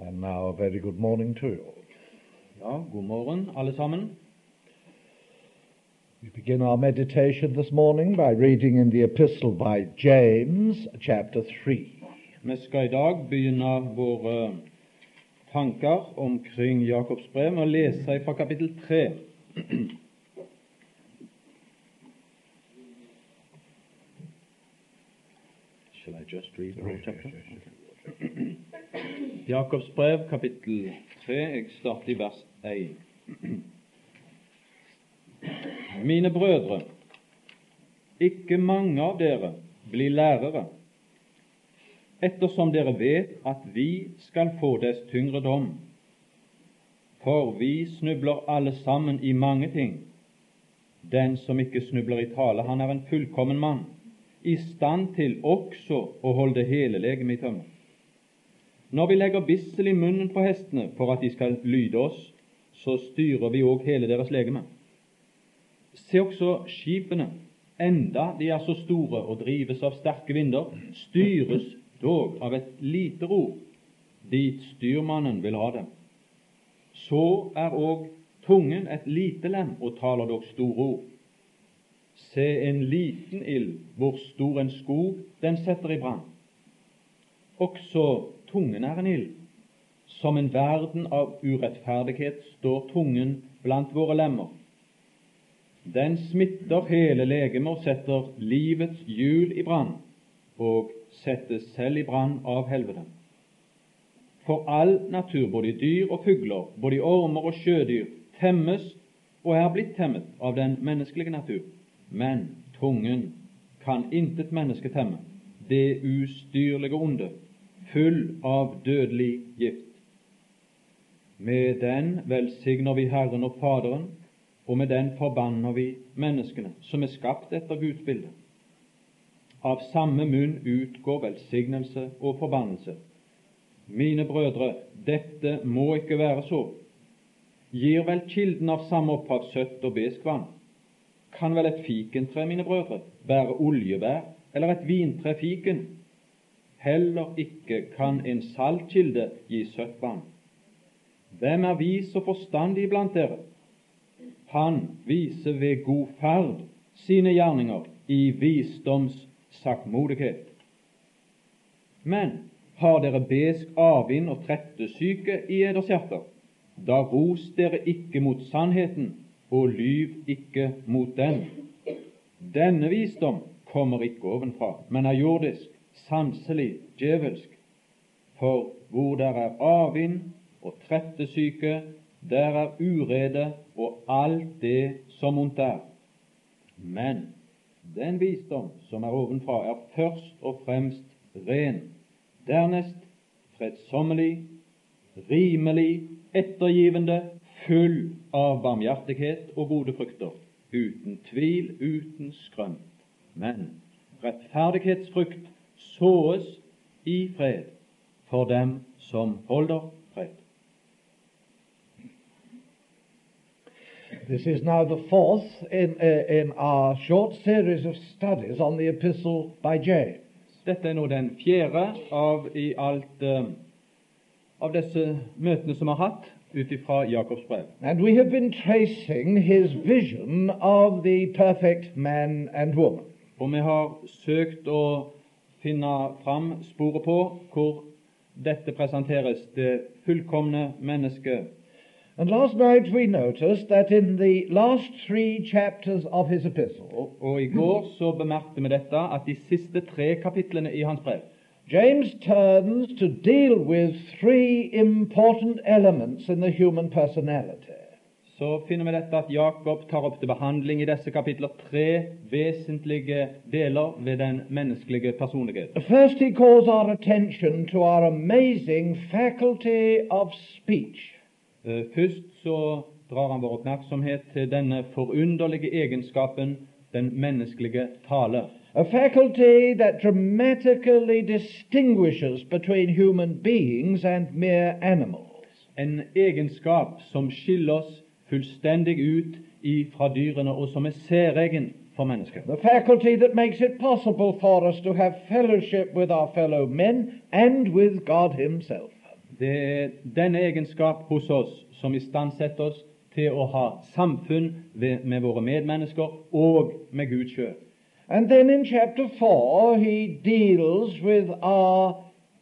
And now a very good morning to you all. Ja, god morgen alle sammen. We begin our meditation this morning by reading in the epistle by James, chapter 3. Vi skal i dag begynne våre tanker omkring Jakobs brev med å lese fra kapittel 3. Shall I just read the whole chapter? Jakobs brev, kapittel 3, jeg starter i vers 1. Mine brødre, ikke mange av dere blir lærere, ettersom dere vet at vi skal få dess tyngre dom. For vi snubler alle sammen i mange ting. Den som ikke snubler i tale, han er en fullkommen mann, i stand til også å holde hele legemet i tømme. Når vi legger bissel i munnen på hestene for at de skal lyde oss, så styrer vi også hele deres legeme. Se også skipene, enda de er så store og drives av sterke vinder, styres dog av et lite ror, dit styrmannen vil ha dem. Så er også tungen et lite lem og taler dog store ord. Se en liten ild, hvor stor en skog den setter i brann. Også tungen er en ild. Som en verden av urettferdighet står tungen blant våre lemmer. Den smitter hele legemet og setter livets hjul i brann, og settes selv i brann av helvete. For all natur, både i dyr og fugler, både i ormer og sjødyr, temmes og er blitt temmet av den menneskelige natur. Men tungen kan intet menneske temme, det ustyrlige onde, full av dødelig gift. Med den velsigner vi Herren og Faderen, og med den forbanner vi menneskene, som er skapt etter Guds bilde. Av samme munn utgår velsignelse og forbannelse. Mine brødre, dette må ikke være så. Gir vel kilden av samme opphav søtt og besk vann? Kan vel et fikentre, mine brødre, bære oljebær, eller et vintre fiken? Heller ikke kan en saltkilde gi søtt vann. Hvem er vis og forstandig blant dere? Han viser ved god ferd sine gjerninger i visdoms saktmodighet. Men har dere besk avvind og trettesyke i eders hjerter, da ros dere ikke mot sannheten, og lyv ikke mot den. Denne visdom kommer ikke ovenfra, men er jordisk, sanselig, djevelsk. For hvor der er avvind og trettesyke, der er urede og alt det som ondt er. Men den visdom som er ovenfra, er først og fremst ren, dernest fredsommelig, rimelig, ettergivende, full av barmhjertighet og gode frukter, uten tvil, uten skrømt. Men rettferdighetsfrukt såes i fred for dem som holder fred. This is now the fourth in our short series of studies on the epistle by James. Dette er nå den fjerde i alt av disse møtene som vi har hatt utifra Jakobs brev. And we have been tracing his vision of the perfect man and woman. Og vi har søkt å finne fram sporet på hvor dette presenteres, det fullkomne mennesket. And last night we noticed that in the last 3 chapters of his epistle, Og i går så bemerkte vi dette, at de siste 3 kapitlene i hans brev, James turns to deal with 3 important elements in the human personality. så finner vi dette at Jakob tar opp til behandling i disse kapitler 3 vesentlige deler ved den menneskelige personlighet. First, he calls our attention to our amazing faculty of speech. Først så drar han vår oppmerksomhet til denne forunderlige egenskapen, den menneskelige tale. A faculty that dramatically distinguishes between human beings and mere animals. En egenskap som skiller oss fullstendig ut fra dyrene, og som er særegen for mennesket. The faculty that makes it possible for us to have fellowship with our fellow men and with God himself. Det er denne egenskap hos oss som istandsetter oss til å ha samfunn med våre medmennesker og med Gud selv. And then in chapter 4 he deals with our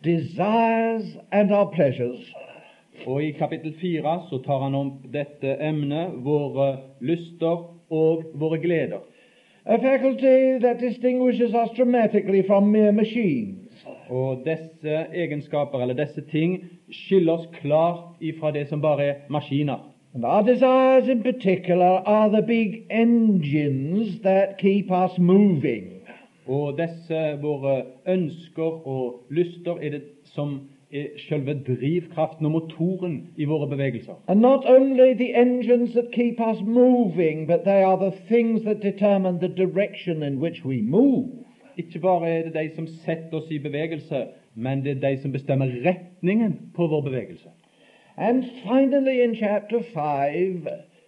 desires and our pleasures. Og i kapittel 4 så tar han om dette emnet, våre lyster og våre gleder. A faculty that distinguishes us dramatically from mere machines. Og disse egenskaper, eller disse ting, skiller oss klart ifra det som bare er maskiner. And our desires in particular are the big engines that keep us moving. Og disse våre ønsker og lyster er det som er selve drivkraften og motoren i våre bevegelser. And not only the engines that keep us moving, but they are the things that determine the direction in which we move. Ikke bare er det de som setter oss i bevegelse, men det er de som bestemmer retningen på vår bevegelse. And finally in chapter 5,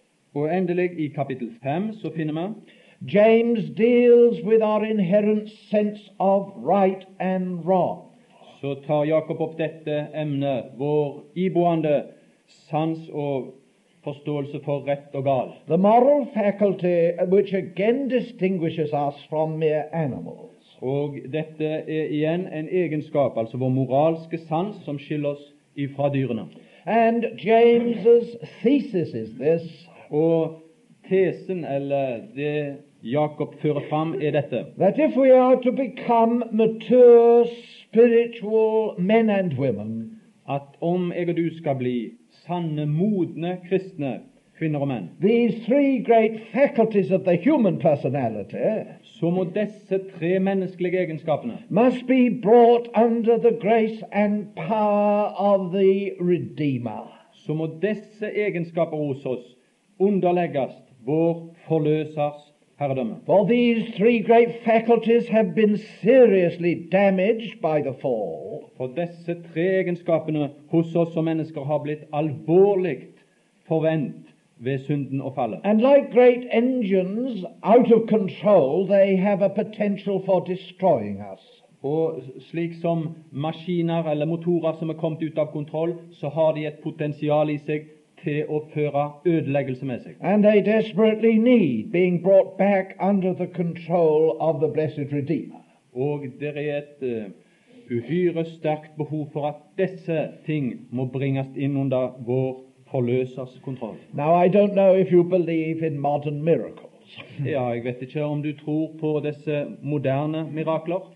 Og endelig i kapittel 5 så finner vi James deals with our inherent sense of right and wrong. så tar Jakob opp dette emnet, vår iboende sans og forståelse for rett og gal. The moral faculty which again distinguishes us from mere animals. Og dette er igjen en egenskap, altså vår moralske sans, som skiller oss ifra dyrene. And James's thesis is this, Og tesen, eller det Jakob fører fram, er dette: that if we are to become mature spiritual men and women, at om jeg og du skal bli sanne, modne kristne kvinner og menn, these three great faculties of the human personality så må disse tre menneskelige egenskapene must be brought under the grace and power of the Redeemer. så må disse egenskaper hos oss underlegges vår forløsers herredømme. For these three great faculties have been seriously damaged by the fall. For disse tre egenskapene hos oss som mennesker har blitt alvorlig forvent ved synden og fallet. And like great engines out of control, they have a potential for destroying us. Og slik som maskiner eller motorer som er kommet ut av kontroll, så har de et potensial i seg til å føre ødeleggelse med seg. And they desperately need being brought back under the control of the blessed Redeemer. Og det er et uhyre sterkt behov for at disse ting må bringes inn under vår forløsers kontroll. Now, I don't know if you believe in modern miracles, Ja, jeg vet ikke om du tror på disse moderne mirakler,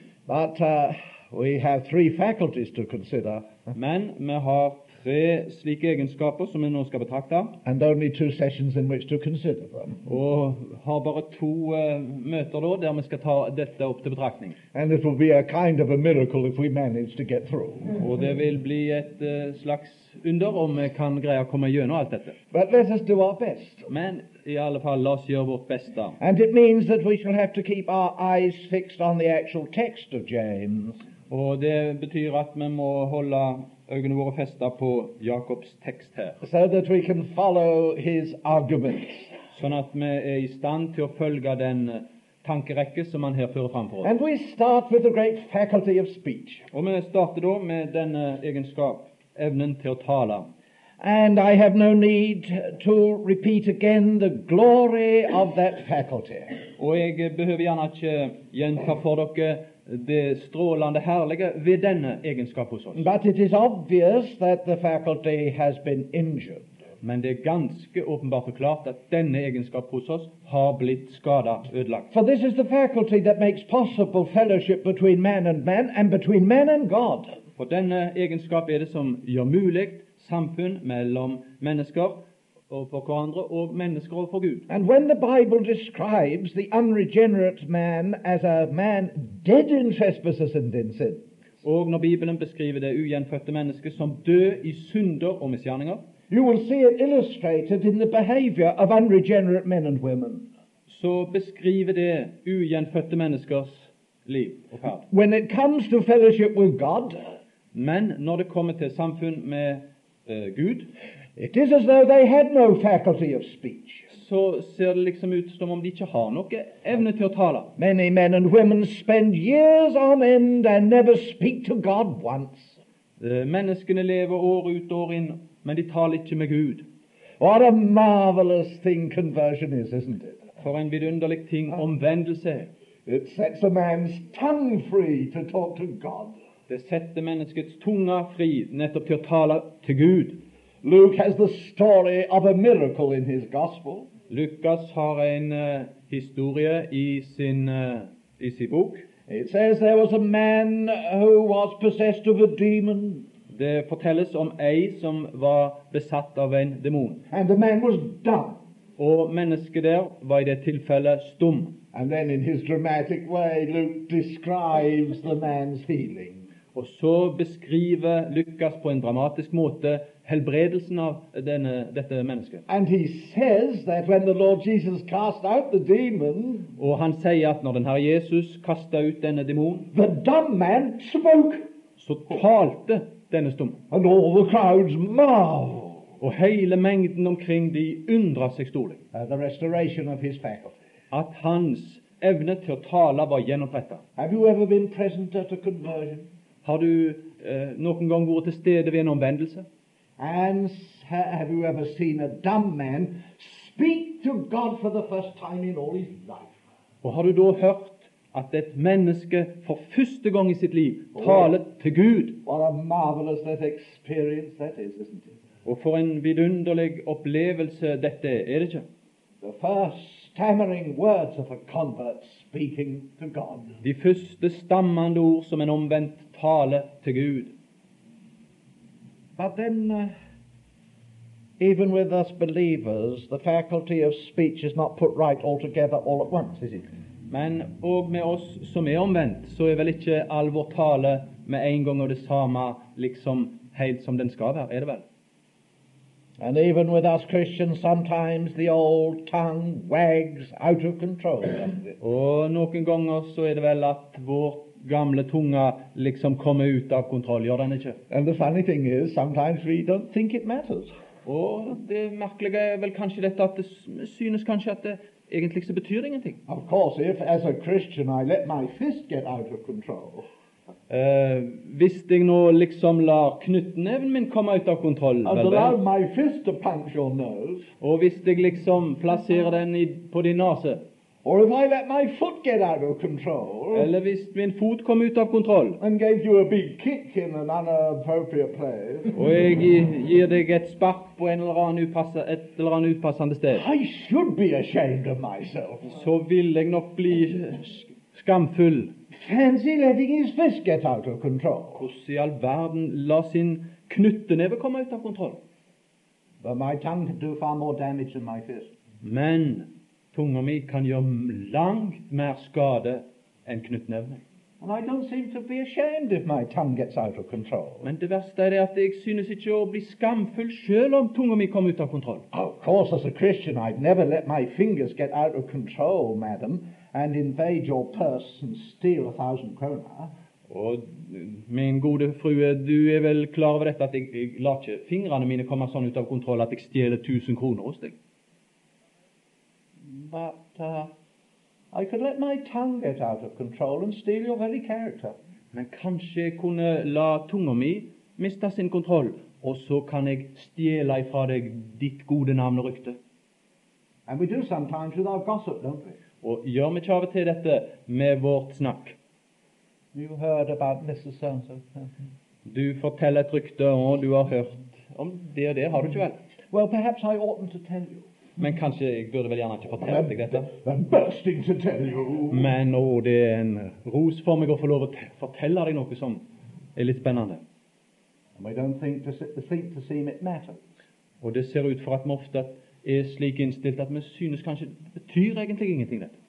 but we have three faculties to consider, men vi har tre slike egenskaper som vi nå skal betrakte, and only 2 sessions in which to consider them. og har bare 2 møter da, der vi skal ta dette opp til betraktning. And it will be a kind of a miracle if we manage to get through. Og det vil bli et slags under om vi kan greie å komme gjennom alt dette. But let us do our best. Men i alle fall, la oss gjøre vårt beste. And it means that we shall have to keep our eyes fixed on the actual text of James. Og det betyr at vi må holde øynene våre festet på Jakobs tekst her, so that we can follow his arguments. sånn at vi er i stand til å følge den tankerekke som han her fører fram for oss. And we start with the great faculty of speech. Og vi starter da med denne egenskap, evnen til å tale. And I have no need to repeat again the glory of that faculty. Og jeg behøver gjerne ikke gjenta for dere det strålende herlige ved denne egenskap hos oss. But it is obvious that the faculty has been injured. Men det er ganske åpenbart og klart at denne egenskap hos oss har blitt skadet, ødelagt. For this is the faculty that makes possible fellowship between man and between man and God. For denne egenskap er det som gjør mulig samfunn mellom mennesker og for hverandre og mennesker og for Gud. And when the Bible describes the unregenerate man as a man dead in trespasses and in sin, Og når Bibelen beskriver det ugjenfødte mennesket som død i synder og misgjerninger, you will see it illustrated in the behavior of unregenerate men and women. så beskriver det ugjenfødte menneskers liv og ferd. When it comes to fellowship with God, Men når det kommer til samfunn med Gud, it is as though they had no faculty of speech. så ser det liksom ut som om de ikke har noe evne til å tale. Many men and women spend years on end and never speak to God once. Menneskene lever år ut og år inn, men de taler ikke med Gud. What a marvelous thing conversion is, isn't it? For en vidunderlig ting omvendelse er. It sets a man's tongue free to talk to God. Det setter menneskets tunga fri nettopp til å tale til Gud. Luke has the story of a miracle in his gospel. Lukas har en historie i sin bok. It says there was a man who was possessed of a demon, Det fortelles om ei som var besatt av en demon. and the man was dumb. Og mennesket der var i det tilfellet stum. And then in his dramatic way, Luke describes the man's healing. Og så beskriver Lukas på en dramatisk måte helbredelsen av dette mennesket. And he says that when the Lord Jesus cast out the demon, Og han sier at når den Herre Jesus kastet ut denne demonen, the dumb man spoke, så talte denne stum. and all the crowds marveled Og hele mengden omkring de undret seg storlig. at the restoration of his faculty. At hans evne til å tale var gjenopprettet. Have you ever been present at a conversion? Har du noen gang vært til stede ved en omvendelse? And have you ever seen a dumb man speak to God for the first time in all his life? Og har du da hørt at et menneske for første gang i sitt liv taler til Gud? What a marvelous that experience that is, isn't it? Og for en vidunderlig opplevelse dette er det ikke? The first stammering words of a convert speaking to God. De første stammende ord som en omvendt taler til Gud. But then, even with us believers, the faculty of speech is not put right altogether all at once, is it? Men og med oss som er omvendt, så er vel ikke all vår tale med en gang og det samme liksom helt som den skal være, er det vel? And even with us Christians, sometimes the old tongue wags out of control, doesn't it? Og noen ganger så er det vel at vår gamle tunga liksom kommer ut av kontroll, gjør den ikke? And the funny thing is, sometimes we don't think it matters. Og det merkelige er vel kanskje dette at det synes kanskje at det egentlig så betyr ingenting. Of course, if as a Christian I let my fist get out of control, Hvis jeg nå liksom lar knyttneven min komme ut av kontroll, and vel, allow vel, my fist to punch your nose, og hvis jeg liksom plasserer den på din nase, or if I let my foot get out of control, eller hvis min fot kommer ut av kontroll, and gave you a big kick in an inappropriate place, og jeg gir deg et spark på et eller annet upassende sted, I should be ashamed of myself. så vil jeg nok bli skamfull. Fancy letting his fist get out of control. Hvordan i all verden la sin knytteneve komme ut av kontroll? But my tongue can do far more damage than my fist. Men tunga mi kan gjøre langt mer skade enn knyttneven. And I don't seem to be ashamed if my tongue gets out of control. Men det verste er det at jeg synes ikke å bli skamfull selv om tunga mi kommer ut av kontroll. Of course, as a Christian, I'd never let my fingers get out of control, madam, and invade your purse and steal 1,000 kroner. Og min gode frue, du er vel klar over dette at jeg lar ikke fingrene mine komme sånn ut av kontroll at jeg stjeler 1,000 kroner hos deg. But I could let my tongue get out of control and steal your very character. Men kanskje jeg kunne la tunga mi miste sin kontroll, og så kan jeg stjele ifra deg ditt gode navn og rykte. And we do sometimes with our gossip, don't we? Og gjør vi ikke av og til dette med vårt snakk? You heard about Mrs. So-and-so. Du forteller et rykte, og du har hørt om det og det, har du ikke vel? Well, perhaps I oughtn't to tell you. Men kanskje jeg burde vel gjerne ikke fortelle deg dette. I'm bursting to tell you. Men det er en ros for meg å få lov å fortelle deg noe som er litt spennende. And we don't think to seem it matters. Og det ser ut for at vi ofte er slik innstilt at vi synes kanskje det betyr egentlig ingenting dette.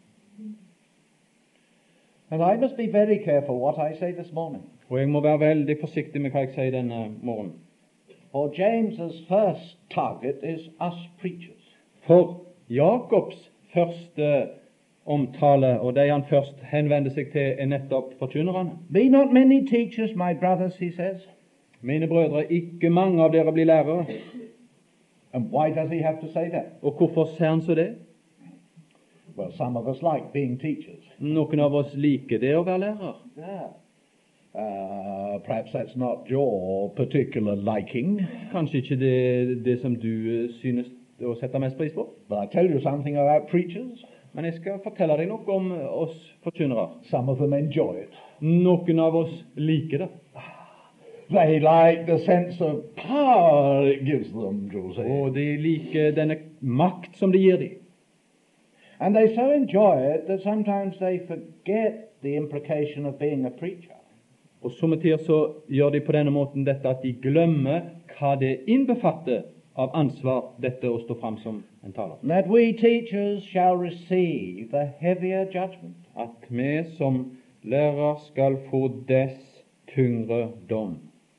And I must be very careful what I say this morning. Og jeg må være veldig forsiktig med hva jeg sier denne morgenen. For James's first target is us preachers. For Jakobs første omtale, og det han først henvender seg til, er nettopp forkynnerne. Be not many teachers, my brothers, he says. Mine brødre, ikke mange av dere blir lærere. And why does he have to say that? Og hvorfor sier han så det? Well, some of us like being teachers. Noen av oss liker det å være lærer. Yeah. Perhaps that's not your particular liking, Kanskje ikke det som du synes å sette mest pris på. but I tell you something about preachers. Men jeg skal fortelle deg noe om oss forkynnere. Some of them enjoy it. Noen av oss liker det. They like the sense of power it gives them, to say. Og de liker denne makt som det gir dem. And they so enjoy it that sometimes they forget the implication of being a preacher. Og somme tider så gjør de på denne måten dette at de glemmer hva det innbefatter av ansvar, dette å stå fram som en taler. That we teachers shall receive the heavier judgment. At vi som lærer skal få dess tyngre dom.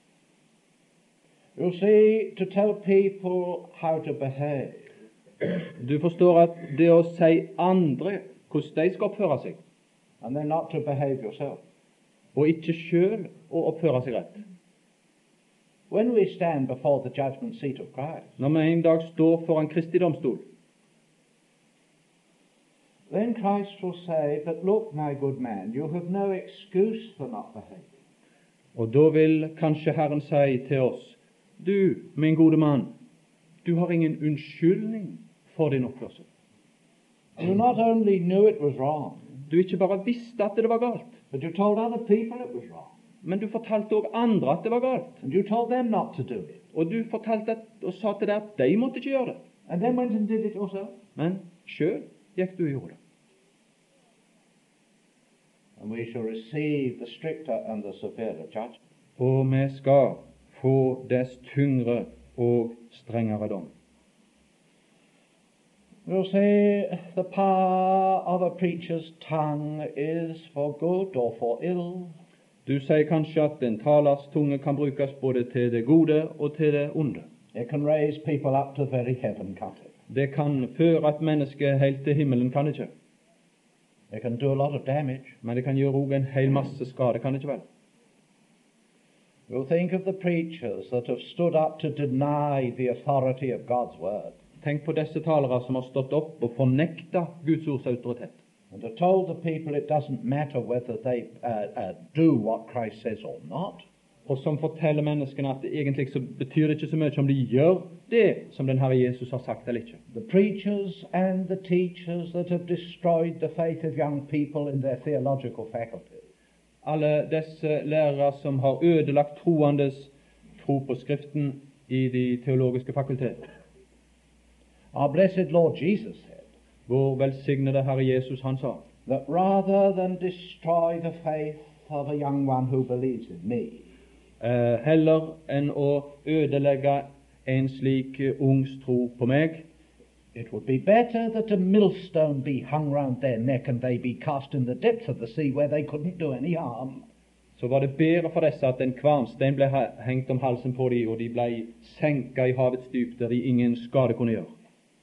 You see, to tell people how to behave, Du forstår at det å si andre hvordan de skal oppføre seg, and then not to behave yourself. og ikke selv å oppføre seg rett. When we stand before the judgment seat of Christ, Når vi en dag står foran Kristi domstol, then Christ will say, but look, my good man, you have no excuse for not behaving. og da vil kanskje Herren si til oss, du, min gode mann, du har ingen unnskyldning for din oppførsel. You not only knew it was wrong, Du ikke bare visste at det var galt, but you told other people it was wrong. men du fortalte også andre at det var galt. And you told them not to do it. Og du fortalte og sa til dem at de måtte ikke gjøre det. And then went and did it yourself. Men selv gikk du og gjorde det. And we shall receive the stricter and the severer judgment. Og vi skal få dess tyngre og strengere dom. You'll see the power of a preacher's tongue is for good or for ill. Du sier kanskje at en talers tunge kan brukes både til det gode og til det onde. It can raise people up to very heaven, can't it? Det kan føre et menneske helt til himmelen, kan det ikke. It can do a lot of damage. Men det kan gjøre også en hel masse skade, kan det ikke vel? You'll think of the preachers that have stood up to deny the authority of God's word Tenk på disse talere som har stått opp og fornekta Guds ords autoritet. and have told the people it doesn't matter whether they do what Christ says or not. Og som forteller menneskene at egentlig så betyr det ikke så mye om de gjør det som den Herre Jesus har sagt eller ikke. The preachers and the teachers that have destroyed the faith of young people in their theological faculty. Alle disse lærere som har ødelagt troendes tro på Skriften i de teologiske fakulteter. Our blessed Lord Jesus said Vår velsignede Herre Jesus, han sa, that rather than destroy the faith of a young one who believes in me, heller enn å ødelegge en slik ungs tro på meg, it would be better that a millstone be hung round their neck and they be cast in the depths of the sea where they couldn't do any harm. så var det bedre for disse at en kvarnstein ble hengt om halsen på dem, og de ble senket i havets dyp, der de ingen skade kunne gjøre.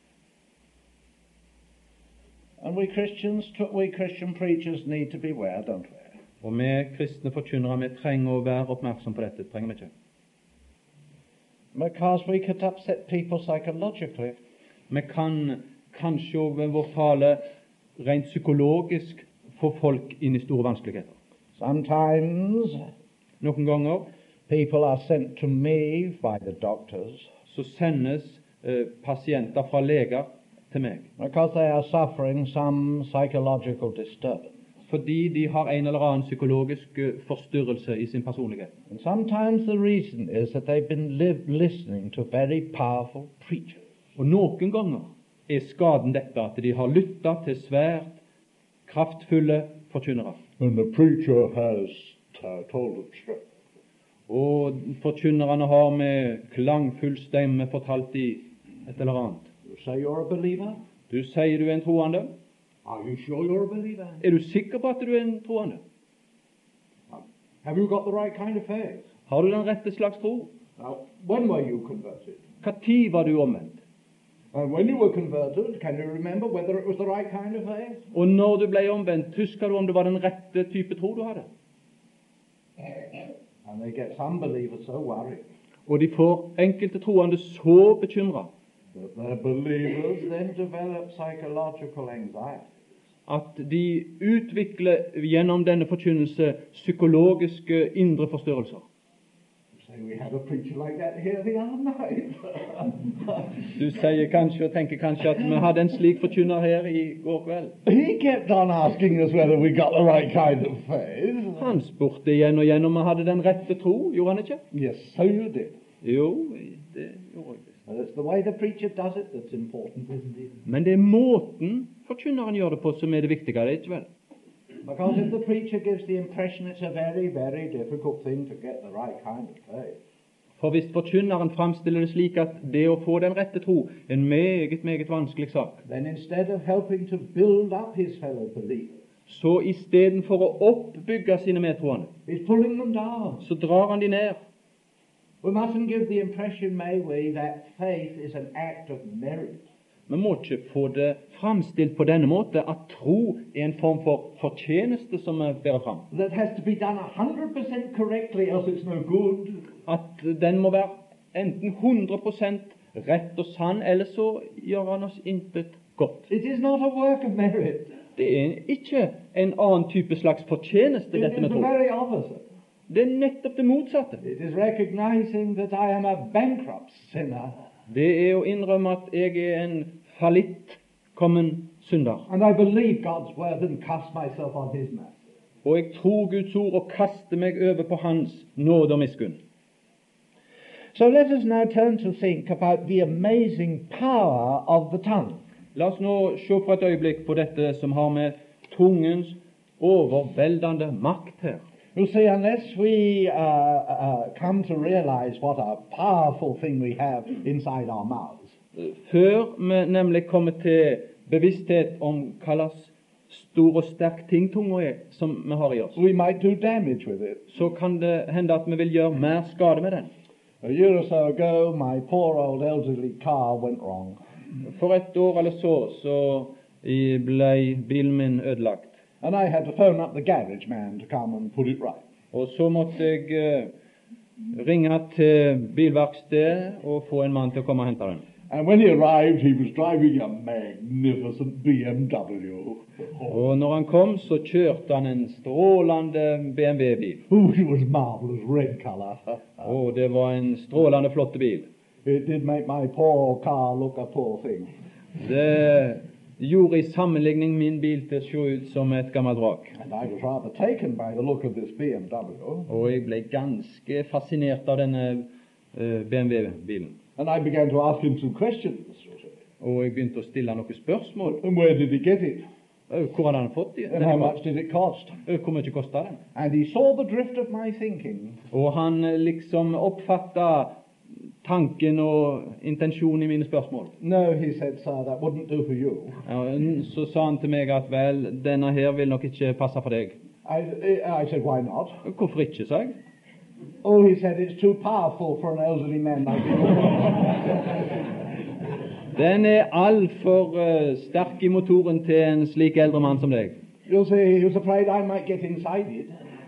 And we Christian preachers need to beware, don't we? Og vi kristne forkynnere, vi trenger å være oppmerksom på dette, trenger vi ikke? Because we could upset people psychologically. Vi kan kanskje over vår tale rent psykologisk få folk inn i store vanskeligheter. Sometimes Noen ganger people are sent to me by the doctors så sendes pasienter fra leger til meg, because they are suffering some psychological disturbance. fordi de har en eller annen psykologisk forstyrrelse i sin personlighet. And sometimes the reason is that they've been listening to very powerful preachers. Og noen ganger er skaden dette at de har lyttet til svært kraftfulle forkynnere. And the preacher has told the truth. Og forkynnerne har med klangfull stemme fortalt de et eller annet. You say you're a believer? Du sier du er en troende. Are you sure you're a believer? Er du sikker på at du er en troende? Have you got the right kind of faith? Har du den rette slags tro? Now, when were you converted? Hva tid var du omvendt? And when you were converted, can you remember whether it was the right kind of faith? Og når du ble omvendt, husker du om det var den rette type tro du hadde? And they get some believers so worried Og de får enkelte troende så bekymret that their believers then develop psychological anxiety. at de utvikler gjennom denne forkynnelse psykologiske indre forstørrelser. Say we had a preacher like that here the other night. Du sier kanskje og tenker kanskje at vi hadde en slik forkynner her i går kveld. He kept on asking us whether we got the right kind of faith. Han spurte igjen og igjen om vi hadde den rette tro, gjorde han ikke? Yes, so you did. Jo, det gjorde jeg. And it's the way the preacher does it that's important, isn't it? Men det er måten forkynneren gjør det på som er det viktige, det er ikke vel? Because if the preacher gives the impression it's a very, very difficult thing to get the right kind of faith, For hvis forkynneren framstiller det slik at det å få den rette tro er en meget, meget vanskelig sak, then instead of helping to build up his fellow believers, så istedenfor å oppbygge sine medtroende, he's pulling them down. så drar han de ned. We mustn't give the impression, may we, that faith is an act of merit. Vi må ikke få det framstilt på denne måte at tro er en form for fortjeneste som vi bærer fram. That has to be done 100% correctly, else it's no good. At den må være enten 100% rett og sann, eller så gjør han oss intet godt. It is not a work of merit. Det er ikke en annen type slags fortjeneste, It dette is med the tro. very opposite. Det er nettopp det motsatte. It is recognizing that I am a bankrupt sinner, Det er å innrømme at jeg er en fallittkommen synder. and I believe God's word and cast myself on his mercy. Og jeg tror Guds ord og kaster meg over på Hans nåde og miskunn. So let us now turn to think about the amazing power of the tongue. La oss nå se for et øyeblikk på dette som har med tungens overveldende makt her. You see, unless we come to realize what a powerful thing we have inside our mouths, Før vi nemlig kommer til bevissthet om hva slags stor og sterk ting tunga er som vi har i oss, we might do damage with it. så kan det hende at vi vil gjøre mer skade med den. A year or so ago, my poor old elderly car went wrong. For et år eller så ble bilen min ødelagt. And I had to phone up the garage man to come and put it right. Og så måtte jeg ringe til bilverkstedet og få en mann til å komme og hente den. And when he arrived, he was driving a magnificent BMW. Og når han kom, så kjørte han en strålende BMW-bil. Oh, it was marvelous red color. Og det var en strålende flotte bil. It did make my poor car look a poor thing. Det gjorde i sammenligning min bil til å se ut som et gammelt vrak. And I was rather taken by the look of this BMW. Og jeg ble ganske fascinert av denne BMW-bilen. And I began to ask him some questions. Og jeg begynte å stille noen spørsmål. And where did he get it? Hvor hadde han fått And how den? much did it cost? Hvor mye kostet den? And he saw the drift of my thinking. Og han liksom oppfattet tanken og intensjonen i mine spørsmål. No, he said, sir, that wouldn't do for you. Ja, så sa han til meg at vel, denne her vil nok ikke passe for deg. I said, why not? Hvorfor ikke, sa jeg. Oh, he said, it's too powerful for an elderly man like you. Den er altfor sterk i motoren til en slik eldre mann som deg. You'll see, he was afraid I might get inside it.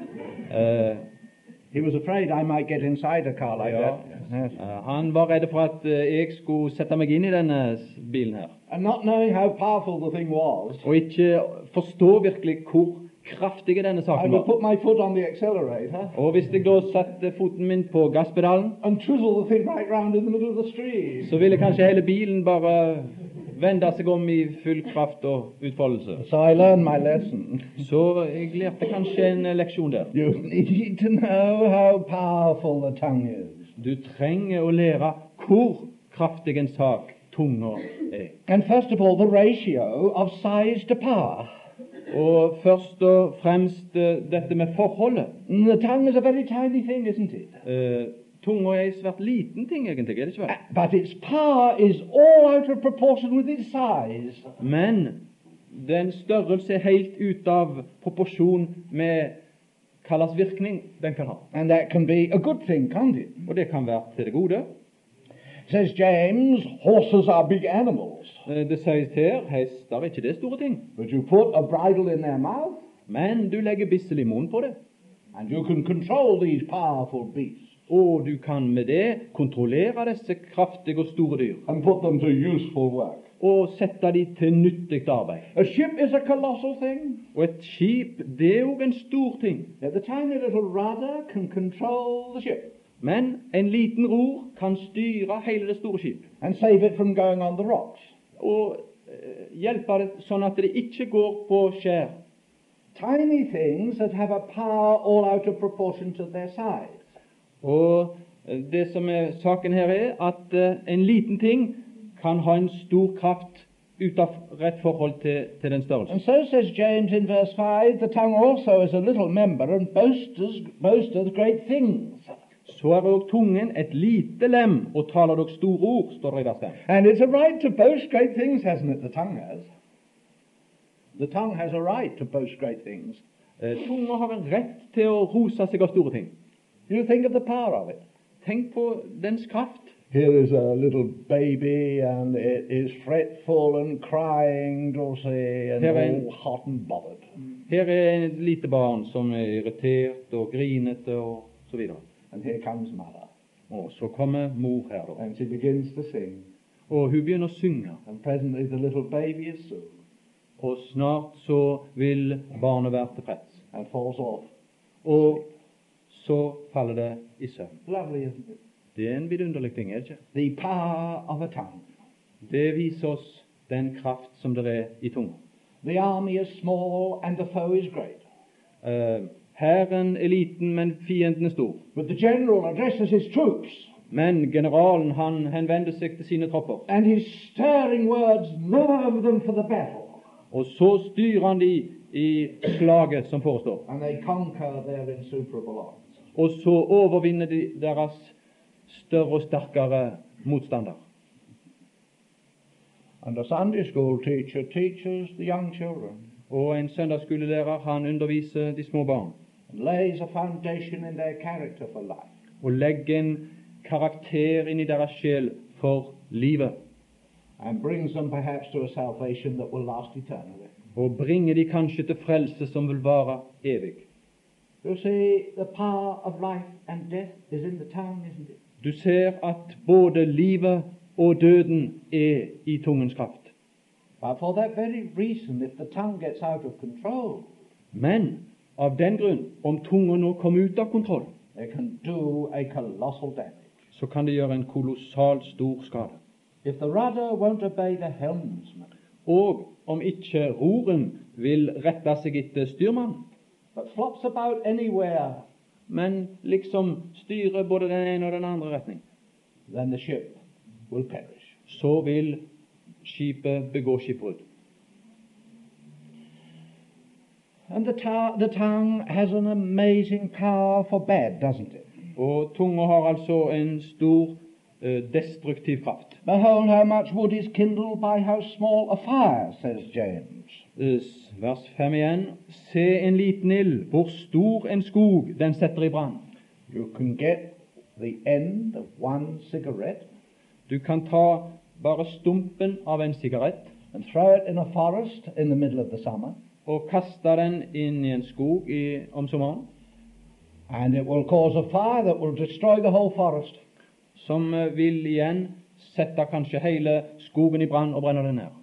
He was afraid I might get inside a car like Ja. that. Yes. Han var redd for at jeg skulle sette meg inn i denne bilen her. And not knowing how powerful the thing was, Og ikke forstå virkelig hvor kraftig denne I saken would var. put my foot on the accelerator Og hvis jeg da satte foten min på gasspedalen, and twizzle the thing right round in the middle of the street. så ville kanskje hele bilen bare vende seg om i full kraft og utfoldelse. So I learned my lesson. Så jeg lærte kanskje en leksjon der. You need to know how powerful the tongue is. Du trenger å lære hvor kraftig en sak tunga er. And first of all, the ratio of size to power. Og først og fremst dette med forholdet. The tongue is a very tiny thing, isn't it? Tunga er en svært liten ting egentlig, er det ikke vel? But its power is all out of proportion with its size. Men den størrelse er helt ut av proporsjon med hva slags virkning den kan ha. And that can be a good thing, can't it? Og det kan være til det gode. Says James, horses are big animals. Det sies her, hester er ikke det store ting. But you put a bridle in their mouth, Men du legger bissel i munnen på det. and you can control these powerful beasts. Og du kan med det kontrollere disse kraftige og store dyr, and put them to useful work. og sette de til nyttig arbeid. A ship is a colossal thing. Og et skip, det er jo en stor ting. Yet the tiny little rudder can control the ship Men en liten ror kan styre hele det store skip, and save it from going on the rocks. og hjelpe det sånn at det ikke går på skjær. Tiny things that have a power all out of proportion to their size. Og det som er saken her er at en liten ting kan ha en stor kraft ut av rett forhold til den And størrelsen. so says James in verse 5, the tongue also is a little member and boasteth great things. Så er òg tungen et lite lem, og taler dere store ord, står det i vers 5. And it's a right to boast great things, hasn't it? The tongue has. The tongue has a right to boast great things. Tunga har en rett til å rose seg av store ting. You think of the power of it. Tenk på dens kraft. Here is a little baby, and it is fretful and crying, Dulcie, and Here all hot and bothered. Her er et lite barn som er irritert og grinete og så videre. And here comes mother, Og så kommer mor her, da. and she begins to sing. Og hun begynner å synge. And presently the little baby is soothed Og snart så vil barnet være tilfreds. and falls off. Og så faller det i søvn. Lovely, isn't it? Det er en vidunderlig ting, er det ikke? The power of a tongue. Det viser oss den kraft som det er i tunga. The army is small and the foe is great. Hæren er liten, men fienden er stor. But the general addresses his troops, Men generalen han henvender seg til sine tropper, and his stirring words nerve them for the battle. og så styrer han de i slaget som forestår. And they conquer their insuperable odds. Og så overvinner de deres større og sterkere motstander. And the Sunday school teacher teaches the young children Og en søndagsskolelærer han underviser de små barn, and lays a foundation in their character for life. og legger en karakter inn i deres sjel for livet, And brings them perhaps to a salvation that will last eternally. og bringer de kanskje til frelse som vil vare evig. You see, the power of life and death is in the tongue, isn't it? Du ser at både livet og døden er i tungens kraft. But for that very reason, if the tongue gets out of control, Men av den grunn, om tunga nå kommer ut av kontroll, it can do a colossal damage. så kan det gjøre en kolossalt stor skade. If the rudder won't obey the helmsman, Og om ikke roren vil rette seg etter styrmannen, but flops about anywhere, men liksom styrer både den ene og den andre retning, then the ship will perish. så vil skipet begå skipbrudd. And the tongue has an amazing power for bad, doesn't it? Og tunga har altså en stor destruktiv kraft. Behold how much wood is kindled by how small a fire, says James. Vers 5 igjen. Se en liten ild, hvor stor en skog den setter i brann. You can get the end of one cigarette Du kan ta bare stumpen av en sigarett and throw it in a forest in the middle of the summer, og kaste den inn i en skog om sommeren, and it will cause a fire that will destroy the whole forest. som vil igjen sette kanskje hele skogen i brann og brenne den ned.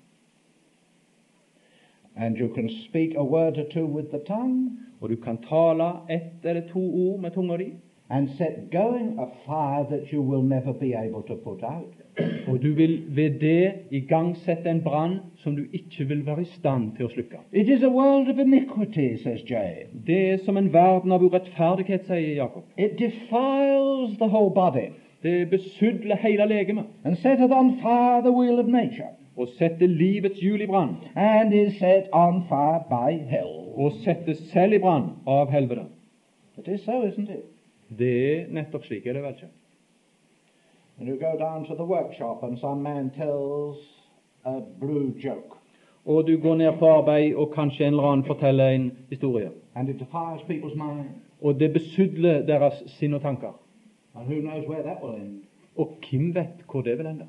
And you can speak a word or two with the tongue Og du kan tale ett eller to ord med tunga di, and set going a fire that you will never be able to put out. og du vil ved det igangsette en brann som du ikke vil være i stand til å slukke. It is a world of iniquity, says James. Det er som en verden av urettferdighet, sier Jakob. It defiles the whole body Det besudler hele legemet and setteth on fire the wheel of nature, og setter livets hjul i brann, and is set on fire by hell. og setter selv i brann av helvete. It is so, isn't it? Det er nettopp slik, er det vel ikke? And you go down to the workshop and some man tells a blue joke, Og du går ned på arbeid, og kanskje en eller annen forteller en historie, and it defiles people's mind. og det besudler deres sinn og tanker. And who knows where that will end? Og hvem vet hvor det vil ende?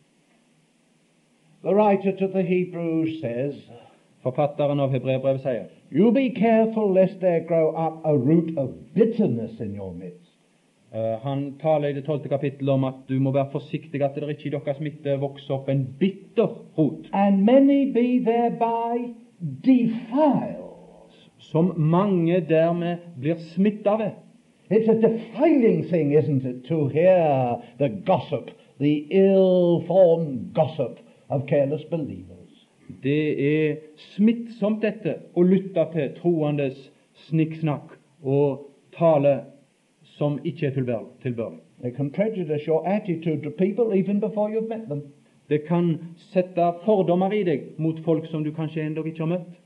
The writer to the Hebrews says, Forfatteren av Hebreerbrevet sier, you be careful lest there grow up a root of bitterness in your midst. Han taler i det 12. kapittelet om at du må være forsiktig at det ikke i deres midte vokser opp en bitter rot, and many be thereby defiled. som mange dermed blir smittet ved. It's a defiling thing, isn't it, to hear the gossip, the ill-formed gossip of careless believers. Det er smittsomt dette å lytte til troendes snikksnakk og tale som ikke er tilbørlig. It can prejudice your attitude to people even before you've met them. Det kan sette fordommer i deg mot folk som du kanskje ennå ikke har møtt.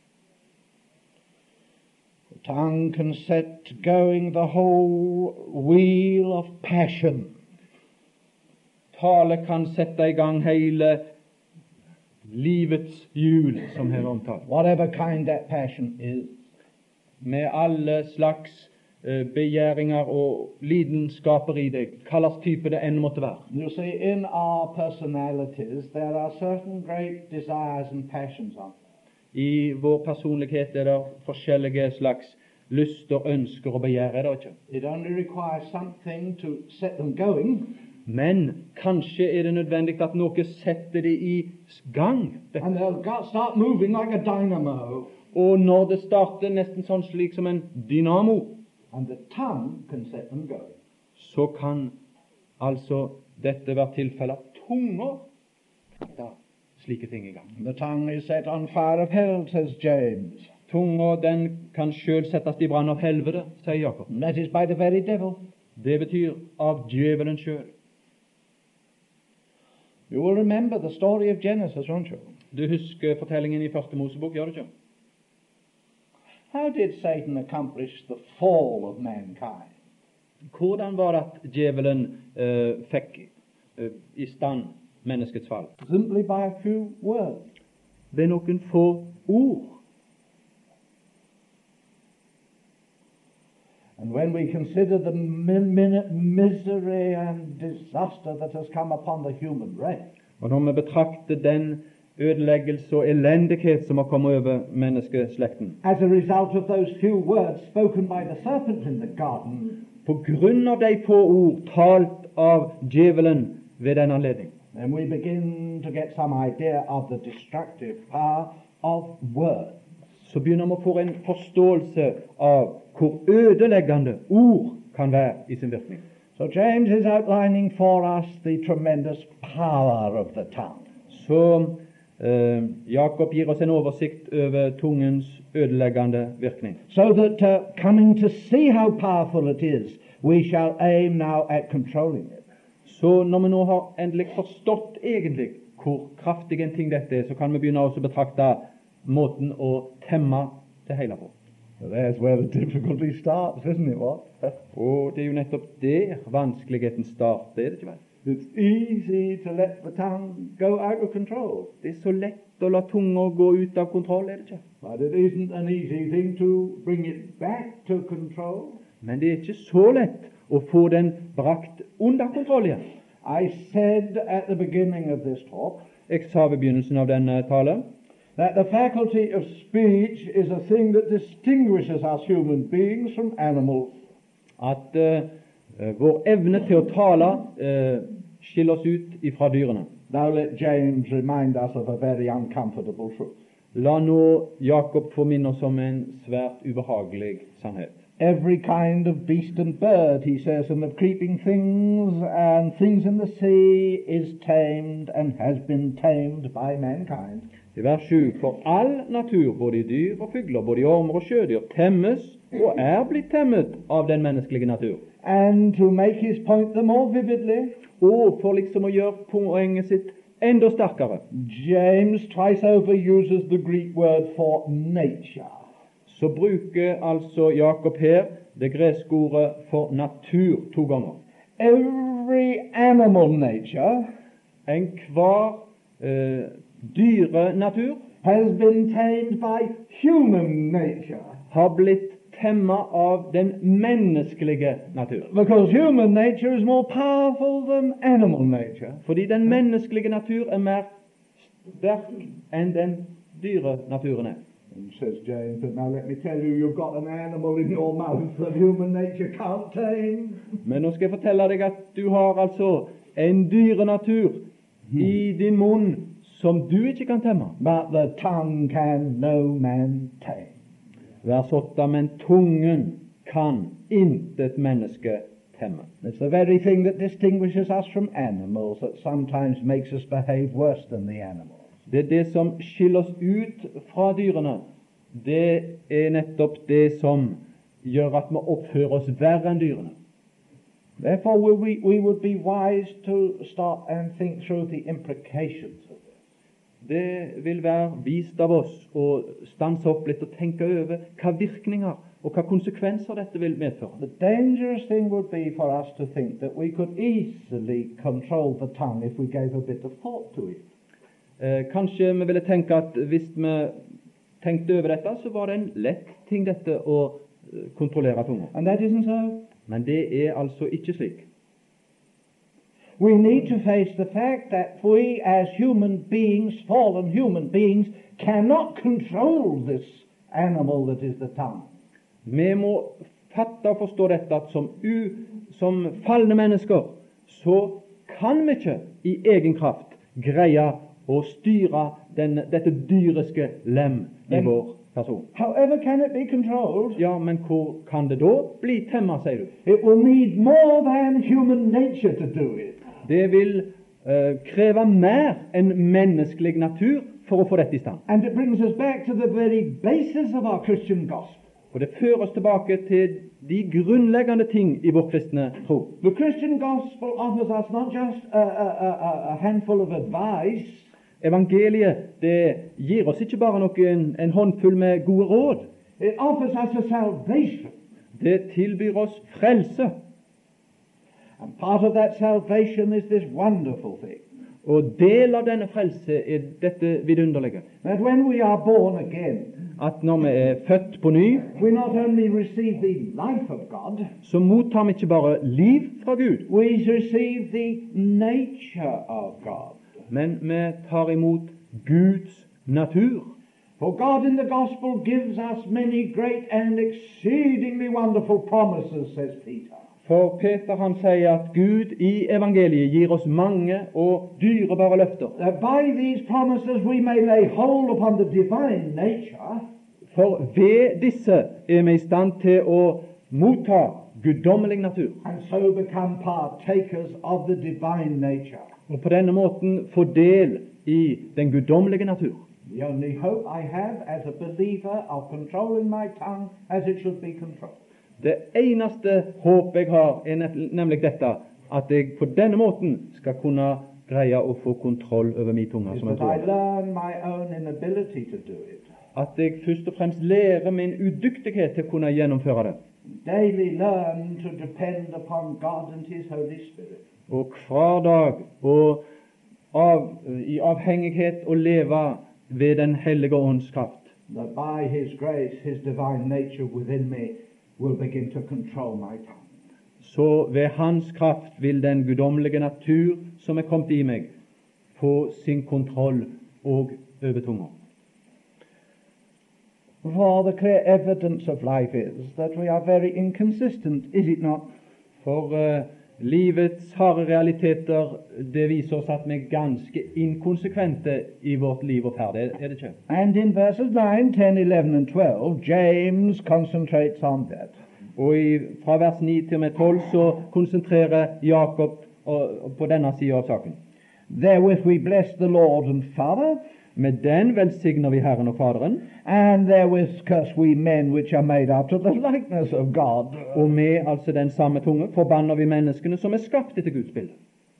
The tongue can set going the whole wheel of passion. Tale kan sette i gang hele livets hjul, som her er omtalt, Whatever kind that passion is. med alle slags begjæringer og lidenskaper i deg, hva slags type det enn måtte være. You see, in our personalities, there are certain great desires and passions on. I vår personlighet er det forskjellige slags lyster, ønsker og begjær, er det ikke? It only requires something to set them going, Men kanskje er det nødvendig at noe setter det i gang. and they'll start moving like a dynamo. Og når det starter nesten sånn slik som en dynamo, And the tongue can set them going. så kan altså dette være tilfellet. Tunger setter slike ting i gang. The tongue is set on fire of hell, says James. Tunga, den kan sjøl settes i brann av helvete, sier Jakob. And that is by the very devil. Det betyr av djevelen sjøl. You will remember the story of Genesis, won't you? Du husker fortellingen i Første Mosebok, gjør du ikke? How did Satan accomplish the fall of mankind? Hvordan var det at djevelen fikk i stand menneskets fall? Simply by a few words. Ved noen få ord. And when we consider the misery and disaster that has come upon the human race, Og når vi betrakter den ødeleggelse og elendighet som har kommet over menneskeslekten, as a result of those few words spoken by the serpent in the garden, på grunn av de få ord talt av djevelen ved den anledning, then we begin to get some idea of the destructive power of words. så begynner vi å få en forståelse av hvor ødeleggende ord kan være i sin virkning. So James is outlining for us the tremendous power of the tongue. Så Jakob gir oss en oversikt over tungens ødeleggende virkning. So that coming to see how powerful it is, we shall aim now at controlling it. Så når vi nå har endelig forstått egentlig hvor kraftig en ting dette er, så kan vi begynne også å betrakte måten å temme det hele på. So there's where the difficulty starts, isn't it, what? Og det er jo nettopp der vanskeligheten starter, er det ikke vel? It's easy to let the tongue go out of control, Det er så lett å la tunga gå ut av kontroll, er det ikke? but it isn't an easy thing to bring it back to control. Men det er ikke så lett å få den brakt under kontroll igjen. I said at the beginning of this talk Jeg sa ved begynnelsen av denne talen that the faculty of speech is a thing that distinguishes us human beings from animals. at vår evne til å tale skiller oss ut ifra dyrene. Now let James remind us of a very uncomfortable truth. La nå Jakob få minne oss om en svært ubehagelig sannhet. Every kind of beast and bird, he says, and of creeping things and things in the sea is tamed and has been tamed by mankind. I vers 7, for all natur, både i dyr og fugler, både i ormer og sjødyr, temmes og er blitt temmet av den menneskelige natur. And to make his point the more vividly, Og for liksom å gjøre poenget sitt enda sterkere, James twice over uses the Greek word for nature. så bruker altså Jakob her det greske ordet for natur 2 ganger. Every animal nature Enhver dyrenatur has been tamed by human nature, har blitt temmet av den menneskelige natur. because human nature is more powerful than animal nature. Fordi den menneskelige natur er mer sterk enn den dyrenaturen er. And says James, but now let me tell you, you've got an animal in your mouth that human nature can't tame. Men nå skal jeg fortelle deg at du har altså en dyrenatur i din munn som du ikke kan temme. But the tongue can no man tame. Vers 8, men tungen kan intet menneske temme. It's the very thing that distinguishes us from animals that sometimes makes us behave worse than the animals. Det er det som skiller oss ut fra dyrene. Det er nettopp det som gjør at vi oppfører oss verre enn dyrene. Therefore we would be wise to stop and think through the implications of this. Det vil være vist av oss å stanse opp litt og tenke over hva virkninger og hva konsekvenser dette vil medføre. The dangerous thing would be for us to think that we could easily control the tongue if we gave a bit of thought to it. Kanskje vi ville tenke at hvis vi tenkte over dette, så var det en lett ting dette å kontrollere tunga. And that isn't so. Men det er altså ikke slik. We need to face the fact that we as human beings, fallen human beings, cannot control this animal that is the tongue. Vi må fatte og forstå dette at som falne mennesker så kan vi ikke i egen kraft greie å styre dette dyriske lem i vår person. However can it be controlled? Ja, men hvor kan det da bli temma, sier du? It will need more than human nature to do it. Det vil kreve mer enn menneskelig natur for å få dette i stand. And it brings us back to the very basis of our Christian gospel. Og det fører oss tilbake til de grunnleggende ting i vår kristne tro. The Christian gospel offers us not just a handful of advice. Evangeliet det gir oss ikke bare en håndfull med gode råd. It offers us a salvation. Det tilbyr oss frelse. And part of that salvation is this wonderful thing. Og del av denne frelse er dette vidunderlige. That when we are born again, At når vi er født på ny, we not only receive the life of God, så mottar vi ikke bare liv fra Gud, we receive the nature of God. men vi tar imot Guds natur. For God in the gospel gives us many great and exceedingly wonderful promises, says Peter. For Peter han sier at Gud i evangeliet gir oss mange og dyrebare løfter. That by these promises we may lay hold upon the divine nature, For ved disse er vi i stand til å motta guddommelig natur, and so become partakers of the divine nature. og på denne måten få del i den guddommelige natur. The only hope I have as a believer of controlling my tongue as it should be controlled. Det eneste håp jeg har, er nemlig dette, at jeg på denne måten skal kunne greie å få kontroll over min tunge. Is Som jeg that I tror. learn my own inability to do it. At jeg først og fremst lærer min udyktighet til å kunne gjennomføre det. Daily learn to depend upon God and His Holy Spirit. Og hver dag og i avhengighet å leve ved den hellige ånds kraft. That by His grace, His divine nature within me will begin to control my tongue. Så ved Hans kraft vil den guddommelige natur som er kommet i meg, få sin kontroll og over tunga. For the clear evidence of life is that we are very inconsistent, is it not? For livets harde realiteter, det viser oss at vi er ganske inkonsekvente i vårt liv og ferd, er det ikke? And in verses 9, 10, 11 and 12, James concentrates on that. Og fra vers 9 til og med 12 så konsentrerer Jakob på denne siden av saken. Therewith we bless the Lord and Father, Med den velsigner vi Herren og Faderen, and therewith curse we men which are made after the likeness of God. og med altså den samme tunge forbanner vi menneskene som er skapt etter Guds bilde.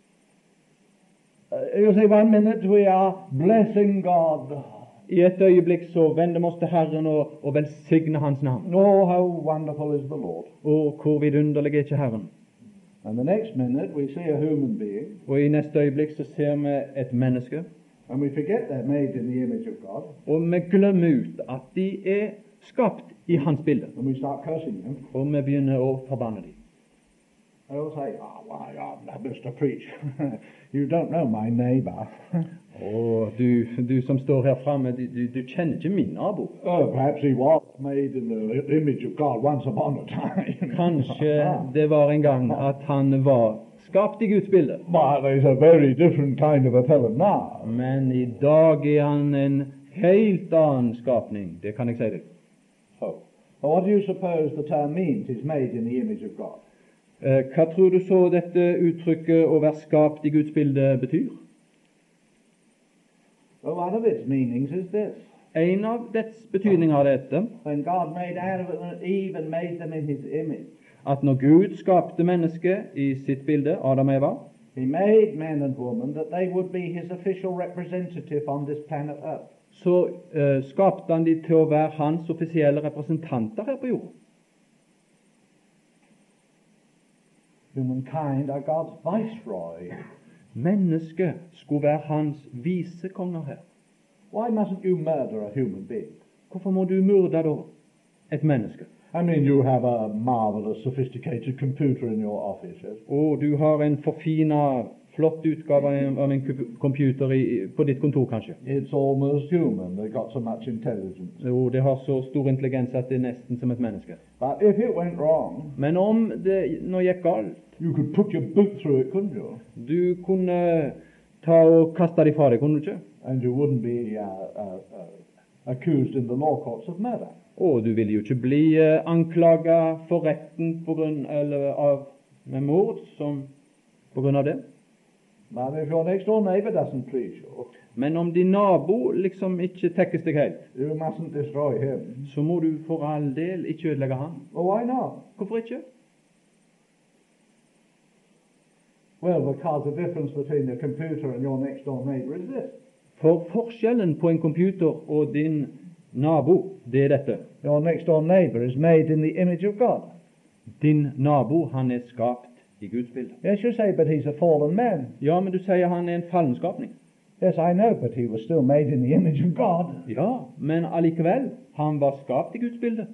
You see, one minute we are blessing God. I et øyeblikk så vender vi oss til Herren og velsigner Hans navn. Oh, how wonderful is the Lord. Og hvor vidunderlig er ikke Herren. And the next minute we see a human being, Og i neste øyeblikk så ser vi et menneske, and we forget they're made in the image of God, og vi glemmer ut at de er skapt i Hans bilde, and we start cursing them. og vi begynner å forbanne dem. They'll say, "Oh, why, Mr. Preach, you don't know my neighbor." Og du som står her framme, du kjenner ikke min nabo. Perhaps he was made in the image of God once upon a time. Kanskje det var en gang at han var skapt i Guds bilde. But he's a very different kind of a fellow now. Men i dag er han en helt annen skapning, det kan jeg si deg. So, what do you suppose the term means? He's made in the image of God. Hva tror du så dette uttrykket å være skapt i Guds bilde betyr? Well, one of its meanings is this. En av dets betydninger er dette, When God made Adam and Eve and made them in his image, at når Gud skapte mennesket i sitt bilde, Adam og Eva, he made man and woman that they would be his official representative on this planet Earth. så skapte han de til å være hans offisielle representanter her på jorden. Humankind are God's viceroy. Mennesket skulle være hans visekonger her. Why mustn't you murder a human being? Hvorfor må du myrde da et menneske? I mean, you have a marvelous, sophisticated computer in your office, yes? Og du har en forfina, flott utgave av en computer på ditt kontor, kanskje. It's almost human. They've got so much intelligence. Og det har så stor intelligens at det er nesten som et menneske. But if it went wrong, Men om det nå gikk galt, you could put your boot through it, couldn't you? du kunne ta og kaste det fra deg, kunne du ikke? And you wouldn't be accused in the law courts of murder. Og du ville jo ikke bli anklaget for retten på grunn, med mord på grunn av det. But if your next door neighbor doesn't please you, Men om din nabo liksom ikke tekkes deg helt, you mustn't destroy him. så må du for all del ikke ødelegge han. Well, why not? Hvorfor ikke? Well, because the difference between the computer and your next door neighbor is this. For forskjellen på en computer og din nabo, det er dette. Your next door neighbor is made in the image of God. Din nabo, han er skapt i Guds bilde. Yes, you say, but he's a fallen man. Ja, men du sier han er en fallen skapning. Yes, I know, but he was still made in the image of God. Ja, men allikevel, han var skapt i Guds bilde.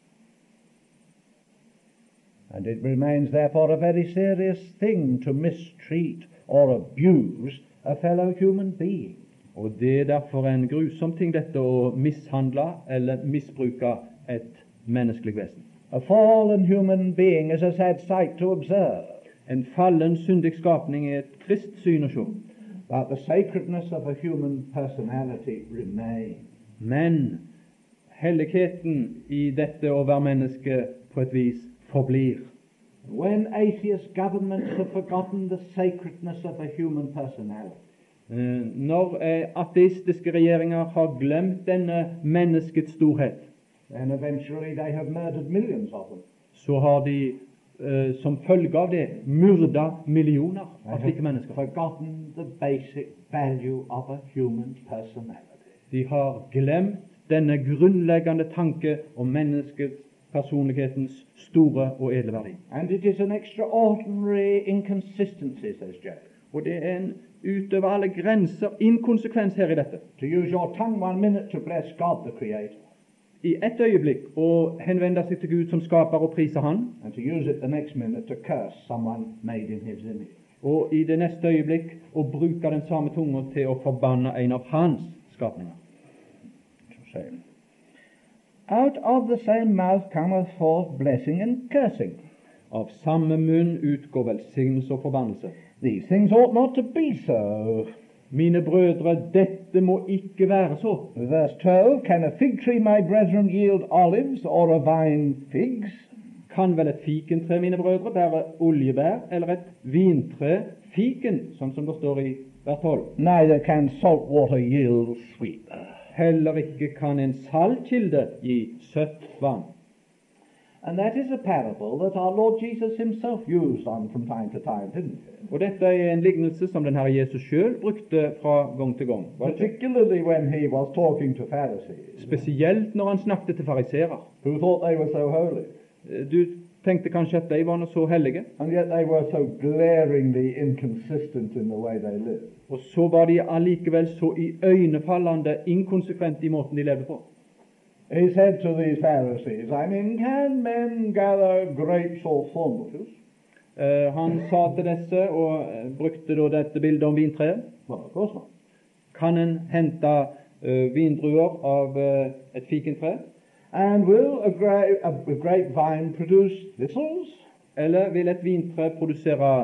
And it remains therefore a very serious thing to mistreat or abuse a fellow human being. Og det er derfor en grusom ting dette å mishandle eller misbruke et menneskelig vesen. A fallen human being is a sad sight to observe. En fallen, syndig skapning er et trist syn å se. But the sacredness of a human personality remains. Men helligheten i dette å være menneske på et vis forblir. When atheist governments have forgotten the sacredness of a human personality, Når ateistiske regjeringer har glemt denne menneskets storhet, then eventually they have murdered millions of them. så har de som følge av det myrda millioner They av slike have mennesker. forgotten the basic value of a human personality. De har glemt denne grunnleggende tanke om menneskets personlighetens store og edle verdi. And it is an extraordinary inconsistency, says James. Og det er en utover alle grenser inkonsekvens her i dette. To use your tongue 1 minute to bless God the Creator, I ett øyeblikk å henvende seg til Gud som skaper og priser Han, and to use it the next minute to curse someone made in His image. og i det neste øyeblikk å bruke den samme tunga til å forbanne en av Hans skapninger. So say, out of the same mouth cometh forth blessing and cursing. Av samme munn utgår velsignelse og forbannelse. These things ought not to be so. Mine brødre, dette må ikke være så. Verse 12, can a fig tree, my brethren, yield olives, or a vine figs? Kan vel et fikentre, mine brødre, bære oljebær, eller et vintre fiken, sånn som det står i vers 12? Neither can salt water yield sweet. Heller ikke kan en saltkilde gi søtt vann. And that is a parable that our Lord Jesus himself used on from time to time, didn't he? Og dette er en lignelse som den Herre Jesus selv brukte fra gang til gang. Var det ikke? Particularly when he was talking to Pharisees, Spesielt når han snakket til fariserer. who thought they were so holy, Du tenkte kanskje at de var nå så hellige, and yet they were so glaringly inconsistent in the way they lived. og så var de allikevel så iøynefallende inkonsekvente i måten de levde på. He said to these Pharisees, I mean, can men gather grapes or thorn bushes? Han sa til disse, og brukte da dette bildet om vintreet, Well, of course not. kan en hente vindruer av et fikentre, And will a grapevine produce thistles? eller vil et vintre produsere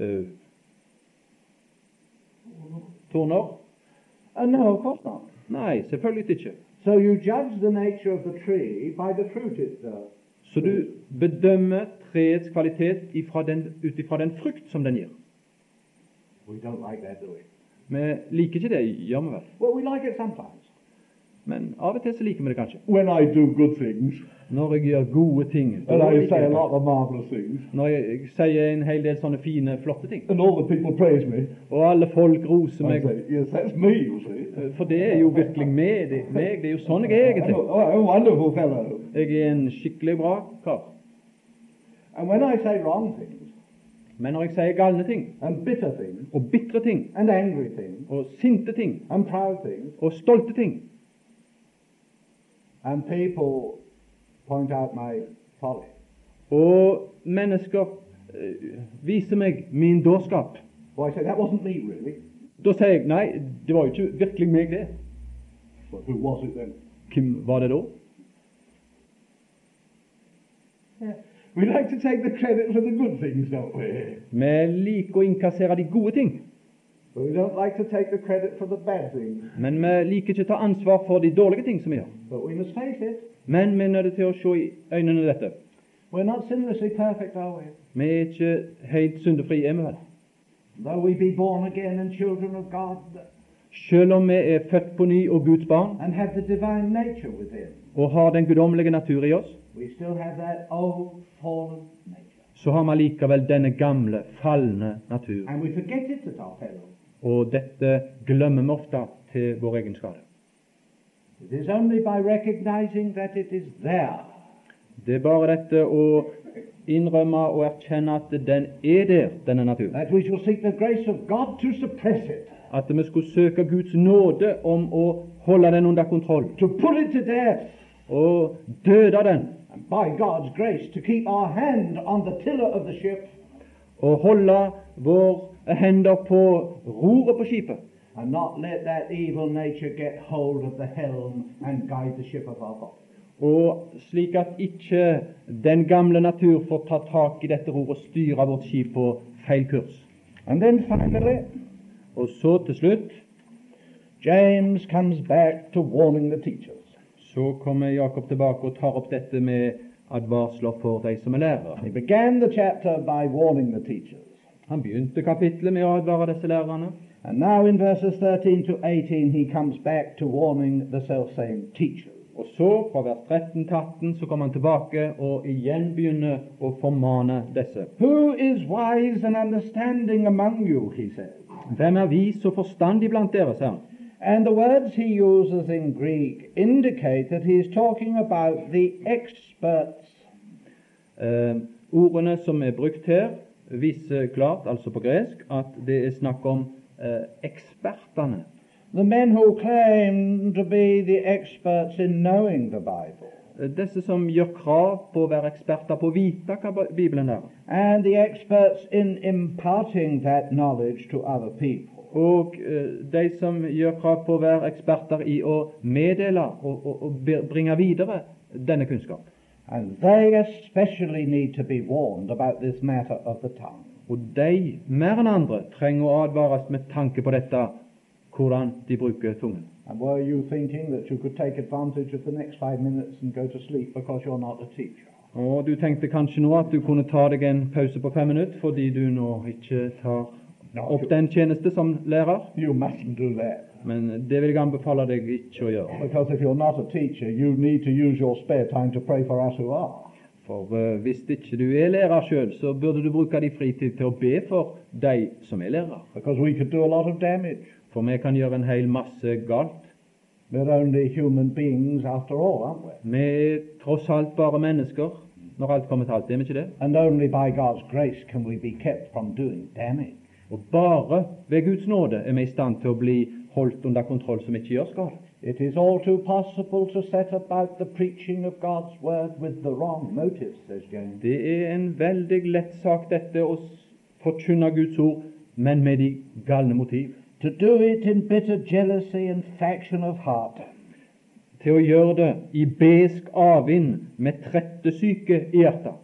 torner? No, of course not. Nei, selvfølgelig ikke. So you judge the nature of the tree by the fruit it Så du bedømmer treets kvalitet ut ifra den frukt som den gir. We don't like that, do we? Vi liker ikke det, gjør vi vel? Well, we like it sometimes. Men av og til så liker vi det kanskje. When I do good things, Når jeg gjør gode ting, and da I liker say a jeg det. lot of marvelous things, Når jeg sier en hel del sånne fine, flotte ting, and all the people praise me, og alle folk roser I meg, say, yes, that's me, you see. for det er jo virkelig meg, det er jo sånn jeg er I'm egentlig. a wonderful fellow. Jeg er en skikkelig bra kar. And when I say wrong things, Men når jeg sier galne ting, and bitter things, og bitre ting, and angry things, og sinte ting, and proud things, og stolte ting, and people point out my folly, og mennesker viser meg min dårskap, well, I say, that wasn't me, really. da sier jeg, nei, det var jo ikke virkelig meg det. Well, who was it then? Hvem var det da? We like to take the credit for the good things, don't we? Vi liker å innkassere de gode ting, But we don't like to take the credit for the bad things. men vi liker ikke å ta ansvar for de dårlige ting som vi gjør. But we must face it. Men vi er nødt til å se i øynene dette. We're not sinlessly perfect, are we? Vi er ikke helt syndefri, er vi vel? Though we be born again and children of God Selv om vi er født på ny og Guds barn, and have the divine nature within, og har den guddommelige natur i oss, we still have that old fallen nature. så har vi likevel denne gamle, falne natur. And we forget it at our peril. Og dette glemmer vi ofte til vår egen skade. It is only by recognizing that it is there Det er bare dette å innrømme og erkjenne at den er der, denne naturen. that we shall seek the grace of God to suppress it, At vi skulle søke Guds nåde om å holde den under kontroll, to put it to death, og døde den, and by God's grace to keep our hand on the tiller of the ship og holde våre hender på roret på skipet, and not let that evil nature get hold of the helm and guide the ship of our body. og slik at ikke den gamle natur får ta tak i dette roret og styre vårt skip på feil kurs. And then finally, Og så til slutt, James comes back to warning the teachers. så kommer Jakob tilbake og tar opp dette med advarsler for de som er lærere. He began the chapter by warning the teachers. Han begynte kapittelet med å advare disse lærerne, And now in verses 13 to 18 he comes back to warning the self-same teachers. og så fra vers 13 til 18 så kommer han tilbake og igjen begynner å formane disse. Who is wise and understanding among you, he says. Hvem er vis og forstandig blant dere, sier han. And the words he uses in Greek indicate that he is talking about the experts. Ordene som er brukt her, viser klart, altså på gresk, at det er snakk om ekspertene. The men who claim to be the experts in knowing the Bible. Disse som gjør krav på å være eksperter på å vite hva Bibelen er. And the experts in imparting that knowledge to other people. Og de som gjør krav på å være eksperter i å meddele og bringe videre denne kunnskap. And they especially need to be warned about this matter of the tongue. Og de, mer enn andre, trenger å advares med tanke på dette, hvordan de bruker tungen. And were you thinking that you could take advantage of the next 5 minutes and go to sleep because you're not a teacher? Og du tenkte kanskje nå at du kunne ta deg en pause på 5 minutter, fordi du nå ikke tar opp den tjeneste som lærer. You mustn't do that. Men det vil jeg anbefale deg ikke å gjøre. Because if you're not a teacher, you need to use your spare time to pray for us who are. For hvis ikke du er lærer selv, så burde du bruke din fritid til å be for de som er lærer. Because we could do a lot of damage. For vi kan gjøre en hel masse galt. We're only human beings after all, aren't we? Vi er tross alt bare mennesker, når alt kommer til alt, er vi ikke det? And only by God's grace can we be kept from doing damage. Og bare ved Guds nåde er vi i stand til å bli holdt under kontroll som ikke gjør skade. It is all too possible to set about the preaching of God's word with the wrong motives, says James. Det en veldig lett sak dette å forkynne Guds ord, men med de galne motiv. To do it in bitter jealousy and faction of heart. Til å gjøre det i besk avvind med trettesyke i hjertet.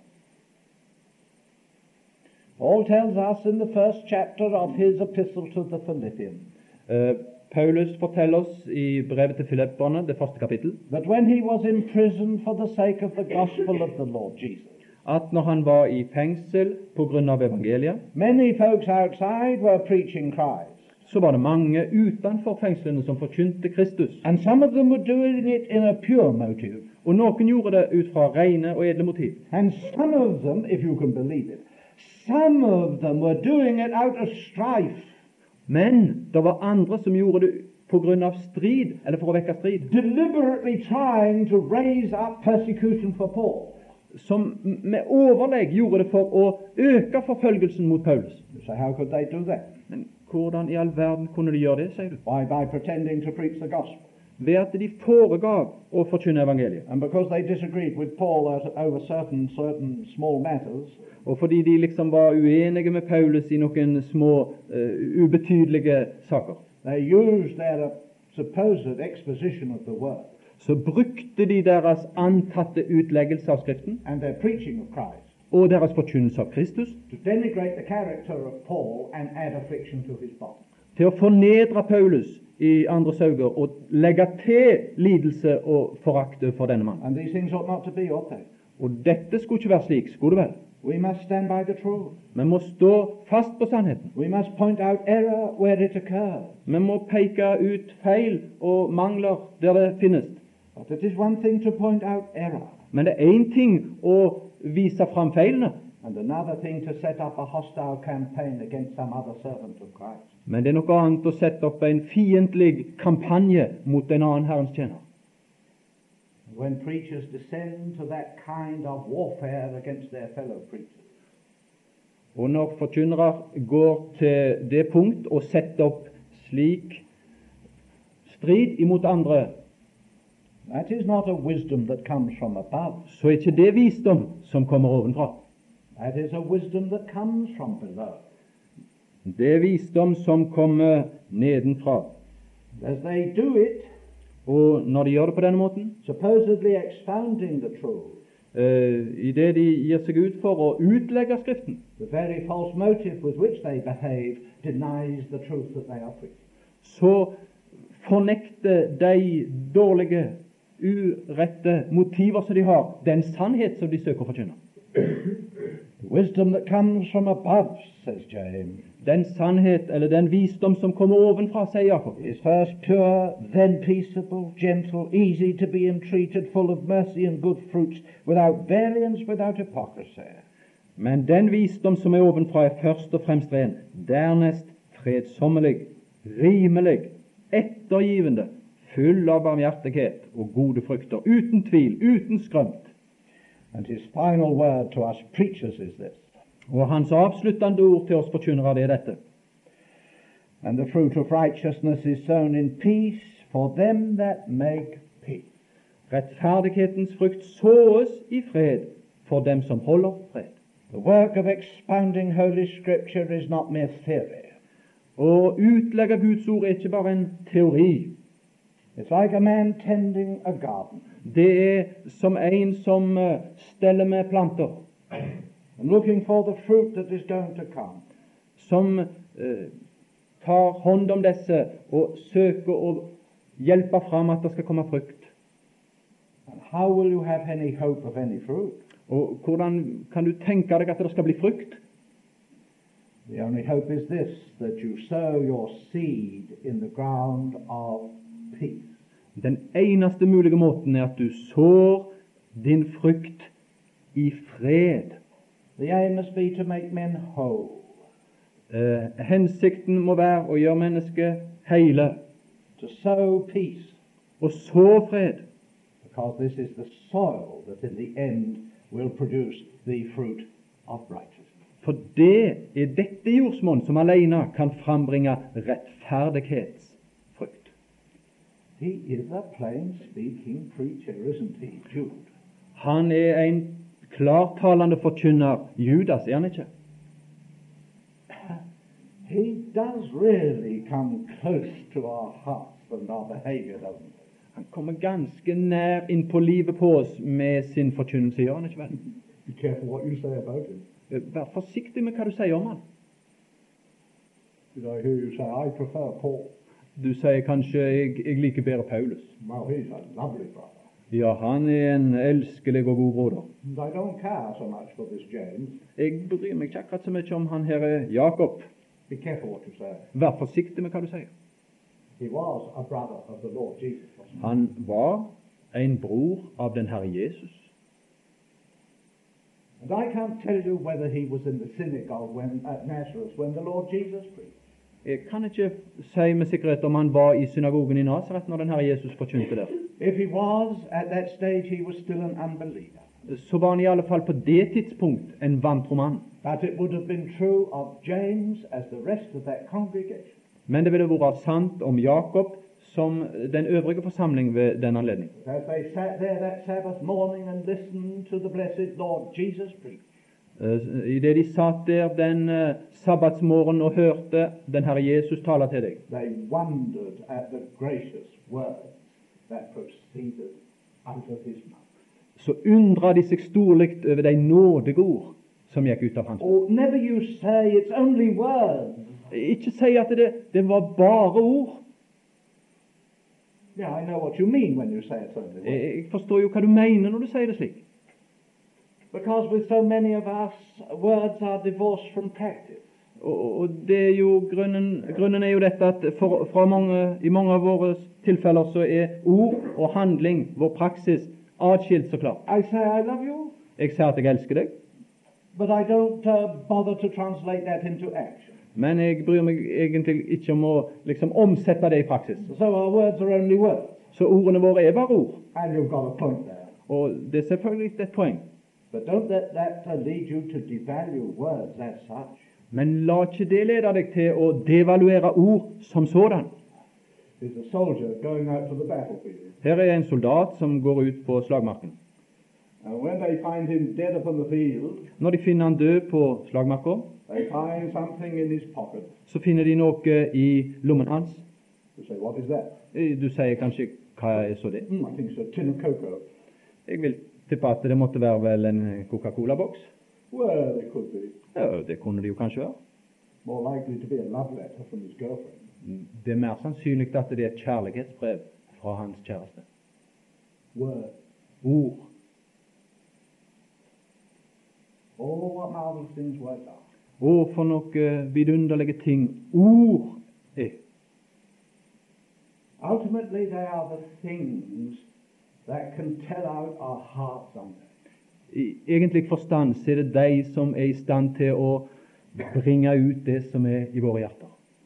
Paul tells us in the first chapter of his epistle to the Philippians Paulus forteller oss i brevet til Filipperne, det første kapittel, that when he was in prison for the sake of the gospel of the Lord Jesus, at når han var i fengsel på grunn av evangeliet, many folks outside were preaching Christ. så var det mange utenfor fengslene som forkynte Kristus. And some of them were doing it in a pure motive. Og noen gjorde det ut fra rene og edle motiv. And some of them, if you can believe it, some of them were doing it out of strife. Men det var andre som gjorde det på grunn av strid, eller for å vekke strid. Deliberately trying to raise up persecution for Paul. Som med overlegg gjorde det for å øke forfølgelsen mot Paulus. So how could they do that? Men hvordan i all verden kunne de gjøre det, sier du? Why, by pretending to preach the gospel. Ved at de foregav å forkynne evangeliet. And because they disagreed with Paul over certain small matters, Og fordi de liksom var uenige med Paulus i noen små, ubetydelige saker, they used their supposed exposition of the word så brukte de deres antatte utleggelse av Skriften and their preaching of Christ og deres forkynnelse av Kristus to denigrate the character of Paul and add affliction to his bond. til å fornedre Paulus i andres øyne og legge til lidelse og forakt for denne mannen. And these things ought not to be, ought they? Og dette skulle ikke være slik, skulle det vel? We must stand by the truth. Vi må stå fast på sannheten. We must point out error where it occurs. Vi må peke ut feil og mangler der det finnes. But it is one thing to point out error, Men det er én ting å vise fram feilene, and another thing to set up a hostile campaign against some other servant of Christ. men det er noe annet å sette opp en fiendtlig kampanje mot en annen Herrens tjener. When preachers descend to that kind of warfare against their fellow preachers, Og når forkynnere går til det punkt å sette opp slik strid imot andre, that is not a wisdom that comes from above. så er ikke det visdom som kommer ovenfra. That is a wisdom that comes from below. Det er visdom som kommer nedenfra. As they do it, Og når de gjør det på denne måten, supposedly expounding the truth, i det de gir seg ut for å utlegge Skriften, the very false motive with which they behave denies the truth that they are preaching. så fornekter de dårlige, urette motiver som de har, den sannhet som de søker å forkynne. The wisdom that comes from above, says James, Den sannhet, eller den visdom som kommer ovenfra, sier Jakob, is first pure, then peaceable, gentle, easy to be entreated, full of mercy and good fruits, without variance, without hypocrisy. men den visdom som er ovenfra, er først og fremst ren, dernest fredsommelig, rimelig, ettergivende, full av barmhjertighet og gode frukter, uten tvil, uten skrømt. And his final word to us preachers is this: Og hans avsluttende ord til oss forkynnere, det er dette. and the fruit of righteousness is sown in peace for them that make peace. Rettferdighetens frukt såes i fred for dem som holder fred. The work of expounding Holy Scripture is not mere theory. Og utlegge Guds ord er ikke bare en teori. It's like a man tending a garden Det er som en som steller med planter, and looking for the fruit that is going to come. som tar hånd om disse og søker å hjelpe fram at det skal komme frukt. And how will you have any hope of any fruit? Og hvordan kan du tenke deg at det skal bli frukt? The only hope is this, that you sow your seed in the ground of peace. Den eneste mulige måten er at du sår din frukt i fred. The aim must be to make men whole. Hensikten må være å gjøre mennesket hele, To sow peace, og så fred, because this is the soil that in the end will produce the fruit of righteousness. for det er dette jordsmonn som alene kan frambringe rettferdighetsfrukt. He is a plain-speaking preacher, isn't he, Jude? Han en klartalende forkynner. Judas, er han ikke? He does really come close to our hearts and our behavior, doesn't he? Han kommer ganske nær inn på livet på oss med sin forkynnelse, gjør han ikke vel? Be careful what you say about him. Vær forsiktig med hva du sier om han. Did I hear you say, I prefer Paul? Du sier kanskje jeg liker bedre Paulus. Well, he's a lovely brother. Ja, han en elskelig og god broder. And I don't care so much for this James. Jeg bryr meg ikke akkurat så mye om han her Jakob. Be careful what you say. Vær forsiktig med hva du sier. He was a brother of the Lord Jesus, wasn't he? Han var en bror av den Herre Jesus. And I can't tell you whether he was in the synagogue at Nazareth when the Lord Jesus preached. Jeg kan ikke si med sikkerhet om han var i synagogen i Nazaret når den Herre Jesus forkynte der. If he was, at that stage he was still an unbeliever. Så var han i alle fall på det tidspunkt en vantro mann. But it would have been true of James as the rest of that congregation. Men det ville vært sant om Jakob som den øvrige forsamling ved den anledning. As they sat there that Sabbath morning and listened to the blessed Lord Jesus preach. I det de satt der den sabbatsmorgen og hørte den Herre Jesus tale til deg, They wondered at the gracious words that proceeded out of his mouth. så undra de seg storlig over de nådeord som gikk ut av hans munn. Oh, never you say it's only words. Ikke si at det var bare ord. Yeah, I know what you mean when you say it's only words. Jeg forstår jo hva du mener når du sier det slik. Because with so many of us, words are divorced from practice. Og det er jo grunnen er jo dette at i mange av våre tilfeller så er ord og handling, vår praksis, atskilt så klart. I say I love you, Jeg sier at jeg elsker deg, but I don't bother to translate that into action. men jeg bryr meg egentlig ikke om å liksom omsette det i praksis. So our words are only words. Så ordene våre er bare ord. And you've got a point there. Og det er selvfølgelig et poeng. But don't let that lead you to devalue words as such. Men la ikke det lede deg til å devaluere ord som sådan. There's a soldier going out to the battlefield. Her er en soldat som går ut på slagmarken. And when they find him dead upon the field, Når de finner han død på slagmarken, they find something in his pocket. så finner de noe i lommen hans. You say, what is that? Du sier kanskje, hva er så det? I think it's a tin of cocoa. Jeg vil tippe at det måtte være vel en Coca-Cola-boks. Well, it could be. Ja, det kunne det jo kanskje være. More likely to be a love letter from his girlfriend. Det er mer sannsynlig at det er et kjærlighetsbrev fra hans kjæreste. Word. Ord. Oh, what marvelous things words are. Og for noen vidunderlige ting ord er. Ultimately, they are the things that can tell out our hearts someday. I egentlig forstand så er det de som er i stand til å bringe ut det som er i våre hjerter.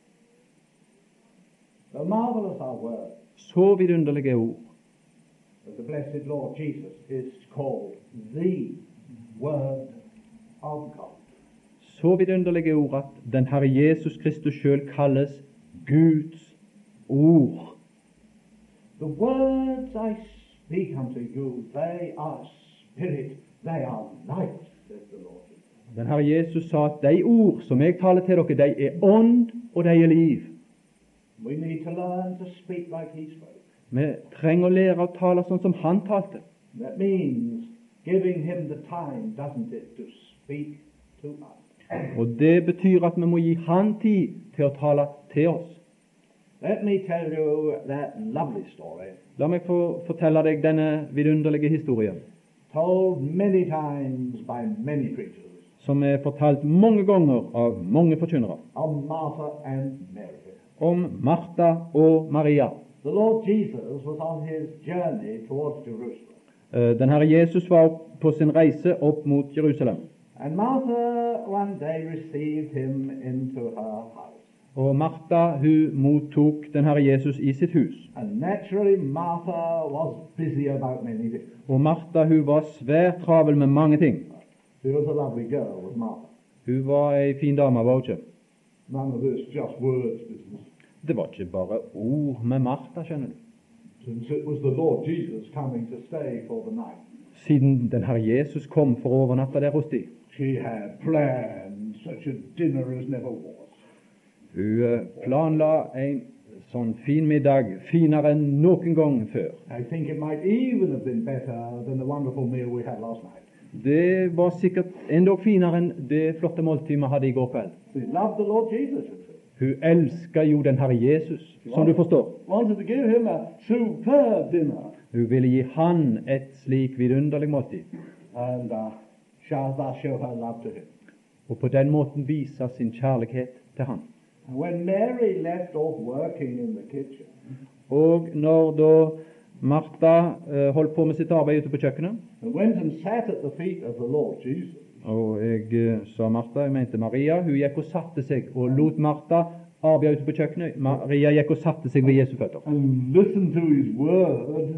So marvelous are words. Så vidunderlige ord. But the blessed Lord Jesus is called the Word of God. Så vidunderlige ord at den Herre Jesus Kristus selv kalles Guds ord. The words I speak unto you, they are spirit, they are life, says the Lord. Den Herre Jesus sa at de ord som jeg taler til dere, de er ånd og de er liv. We need to learn to speak like he spoke. Vi trenger å lære å tale sånn som han talte. That means giving him the time, doesn't it, to speak to us. Og det betyr at vi må gi han tid til å tale til oss. Let me tell you that lovely story, La meg få fortelle deg denne vidunderlige historien, told many times by many preachers, som er fortalt mange ganger av mange forkynnere, of Martha and Mary. om Martha og Maria. The Lord Jesus was on his journey towards Jerusalem. Den Herre Jesus var på sin reise opp mot Jerusalem. And Martha one day received him into her house. Og Martha hun mottok den Herre Jesus i sitt hus. And naturally Martha was busy about many things. Og Martha hun var svært travel med mange ting. She was a lovely girl, was Martha. Hun var ei fin dame, var hun ikke? None of this just words business. Det var ikke bare ord med Martha, skjønner du. since it was the Lord Jesus coming to stay for the night. Siden den Herre Jesus kom for å overnatte der hos de. She had planned such a dinner as never was. Hun planla en sånn fin middag, finere enn noen gang før. I think it might even have been better than the wonderful meal we had last night. Det var sikkert endog finere enn det flotte måltidet vi hadde i går kveld. She loved the Lord Jesus, you see. Hun elsker jo den Herre Jesus, som du forstår. Wanted to give him a superb dinner. Hun ville gi han et slik vidunderlig måltid, And shall thus show her love to him. og på den måten vise sin kjærlighet til han. And when Mary left off working in the kitchen, Og når da Martha holdt på med sitt arbeid ute på kjøkkenet, and went and sat at the feet of the Lord Jesus, og jeg sa Martha, jeg mente Maria, hun gikk og satte seg, og lot Martha arbeide ute på kjøkkenet. Maria gikk og satte seg ved Jesu føtter, and listened to his word,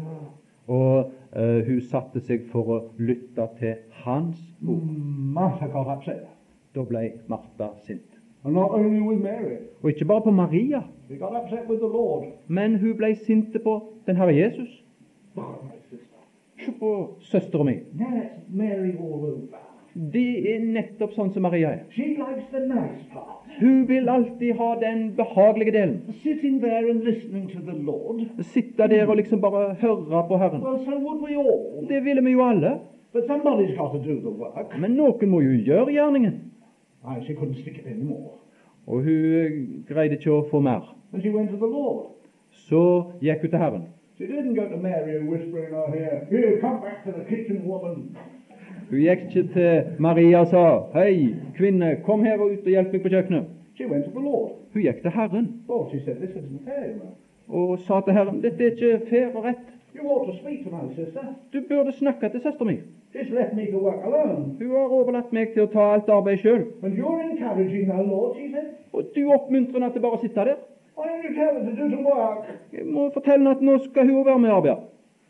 og hun satte seg for å lytte til hans ord. Martha got upset. Da ble Martha sint. And not only with Mary, Og ikke bare på Maria, she got upset with the Lord. men hun ble sinte på den Herre Jesus. Look at my sister. Se på søsteren min. That's Mary all over. Det er nettopp sånn som Maria er. She likes the nice part. Hun vil alltid ha den behagelige delen. Sitting there and listening to the Lord. Sitte der og liksom bare høre på Herren. Well, so would we all. Det ville vi jo alle. But somebody's got to do the work. Men noen må jo gjøre gjerningen. She couldn't stick it anymore. Og hun greide ikke å få mer. And she went to the Lord. Så gikk hun til Herren. She didn't go to Mary and whisper in her ear, "Here, come back to the kitchen, woman." Hun gikk ikke til Maria og sa, hei, kvinne, kom her og ut og hjelp meg på kjøkkenet. She went to the Lord. Hun gikk til Herren Well, she said, "This isn't fair, you know. og sa til Herren, dette er ikke fair og rett. You ought to speak to my sister. Du burde snakke til søster min. She's left me to work alone. Hun har overlatt meg til å ta alt arbeid selv. And you're encouraging her, Lord," she said. Og du oppmuntrer henne til bare å sitte der. "Why don't you tell her to do some work?" Jeg må fortelle henne at nå skal hun være med og arbeide.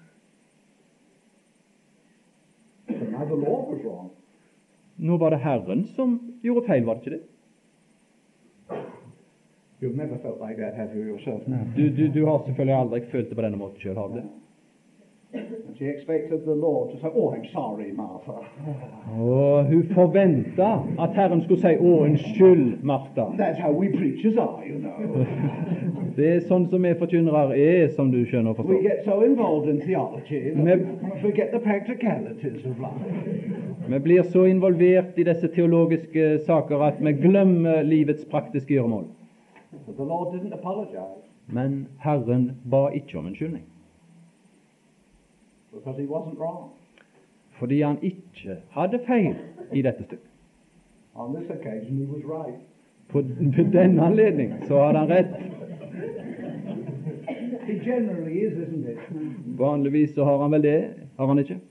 Now the Lord was wrong. Nå var det Herren som gjorde feil, var det ikke det? You've never felt like that, have you yourself? No. Du har selvfølgelig aldri følt det på denne måten selv, har du det? And she expected the Lord to say, "Oh, I'm sorry, Martha." Og hun forventet at Herren skulle si, unnskyld, Martha. That's how we preachers are, you know. Det er sånn som vi forkynnere er, som du skjønner og We forstår. get so involved in theology that Yep. we forget the practicalities of life. Vi blir så involvert i disse teologiske saker at vi glemmer livets praktiske gjøremål. But the Lord didn't apologize Men Herren ba ikke om unnskyldning, because he wasn't wrong. fordi han ikke hadde feil i dette stykket. On this occasion, he was right. På denne anledning så hadde han rett. He generally is, isn't it? Vanligvis så har han vel det, har han ikke?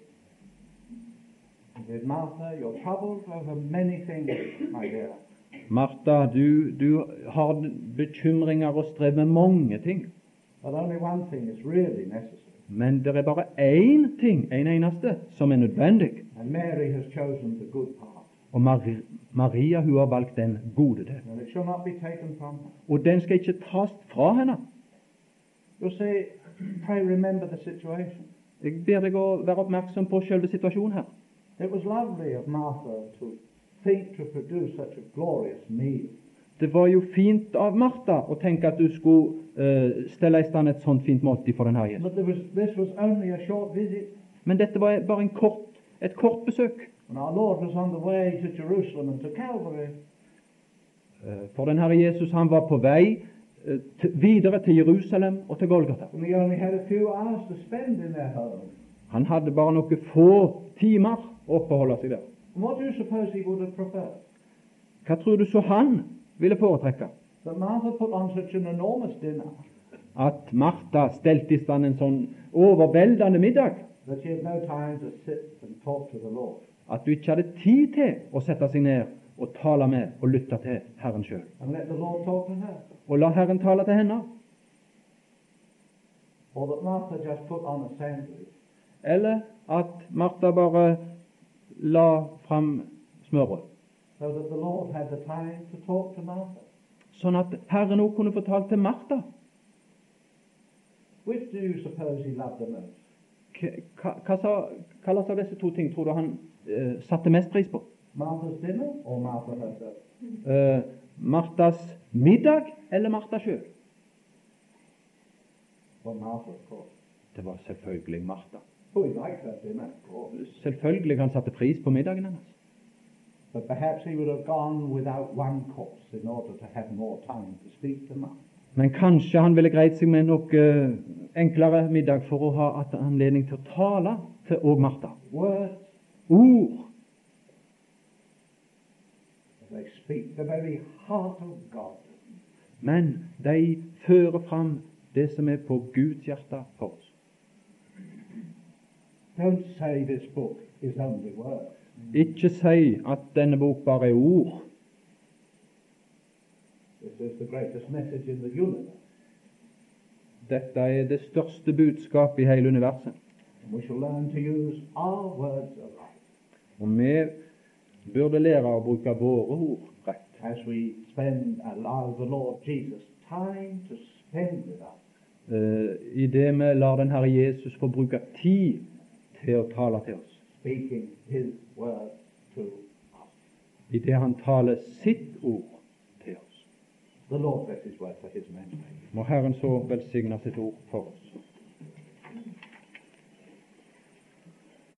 He said, "Martha, you're troubled over many things, my dear. Martha, du har bekymringer og strev med mange ting. But only one thing is really necessary. Men det er bare én ting, en eneste, som er nødvendig. And Mary has chosen the good part. Og Maria, hun har valgt den gode del. And it shall not be taken from her. Og den skal ikke tas fra henne. You see, pray remember the situation. Jeg ber deg å være oppmerksom på selve situasjonen her. It was lovely of Martha to think to produce such a glorious meal. Det var jo fint av Martha å tenke at du skulle stelle i stand et sånt fint måltid for den Herre Jesus. But this was only a short visit. Men dette var bare et kort besøk. And our Lord was on the way to Jerusalem and to Calvary. For den Herre Jesus, han var på vei videre til Jerusalem og til Golgata. And he only had a few hours to spend in their home. Han hadde bare noen få timer å oppholde seg der. And what do you suppose he would have preferred? Hva tror du så han ville foretrekke? That Martha put on such an enormous dinner At Martha stelte i stand en sånn overveldende middag that she had no time to sit and talk to the Lord. at du ikke hadde tid til å sette seg ned og tale med og lytte til Herren selv. And let the Lord talk to her. Og la Herren tale til henne. Or that Martha just put on a sandwich. Eller at Martha bare la fram smørbrød, So that the Lord had the time to talk to Martha. sånn at Herren også kunne fortale til Martha. Which do you suppose he loved the most? Hva slags av disse to ting tror du han satte mest pris på? Martha's dinner or Martha herself? Martas middag eller Martha sjøl? Well, Martha, of course. Det var selvfølgelig Martha. Oh, he liked her dinner, of course. Selvfølgelig han satte pris på middagen hennes. But perhaps he would have gone without one course in order to have more time to speak to Martha. Men kanskje han ville greit seg med noe enklere middag for å ha anledning til å tale til og Martha. Words, Ord. they speak the very heart of God. Men de fører fram det som er på Guds hjerte for oss. Don't say this book is only words. Ikke si at denne bok bare er ord. This is the greatest message in the universe. Dette er det største budskapet i hele universet. And we shall learn to use our words aright Og vi burde lære å bruke våre ord rett. as we allow the Lord Jesus time to spend with us. I det vi lar den Herre Jesus få bruke tid til å tale til oss. Speaking his word to us. I det han taler sitt ord til oss. The Lord bless his word for his name. Må Herren så velsigne sitt ord for oss.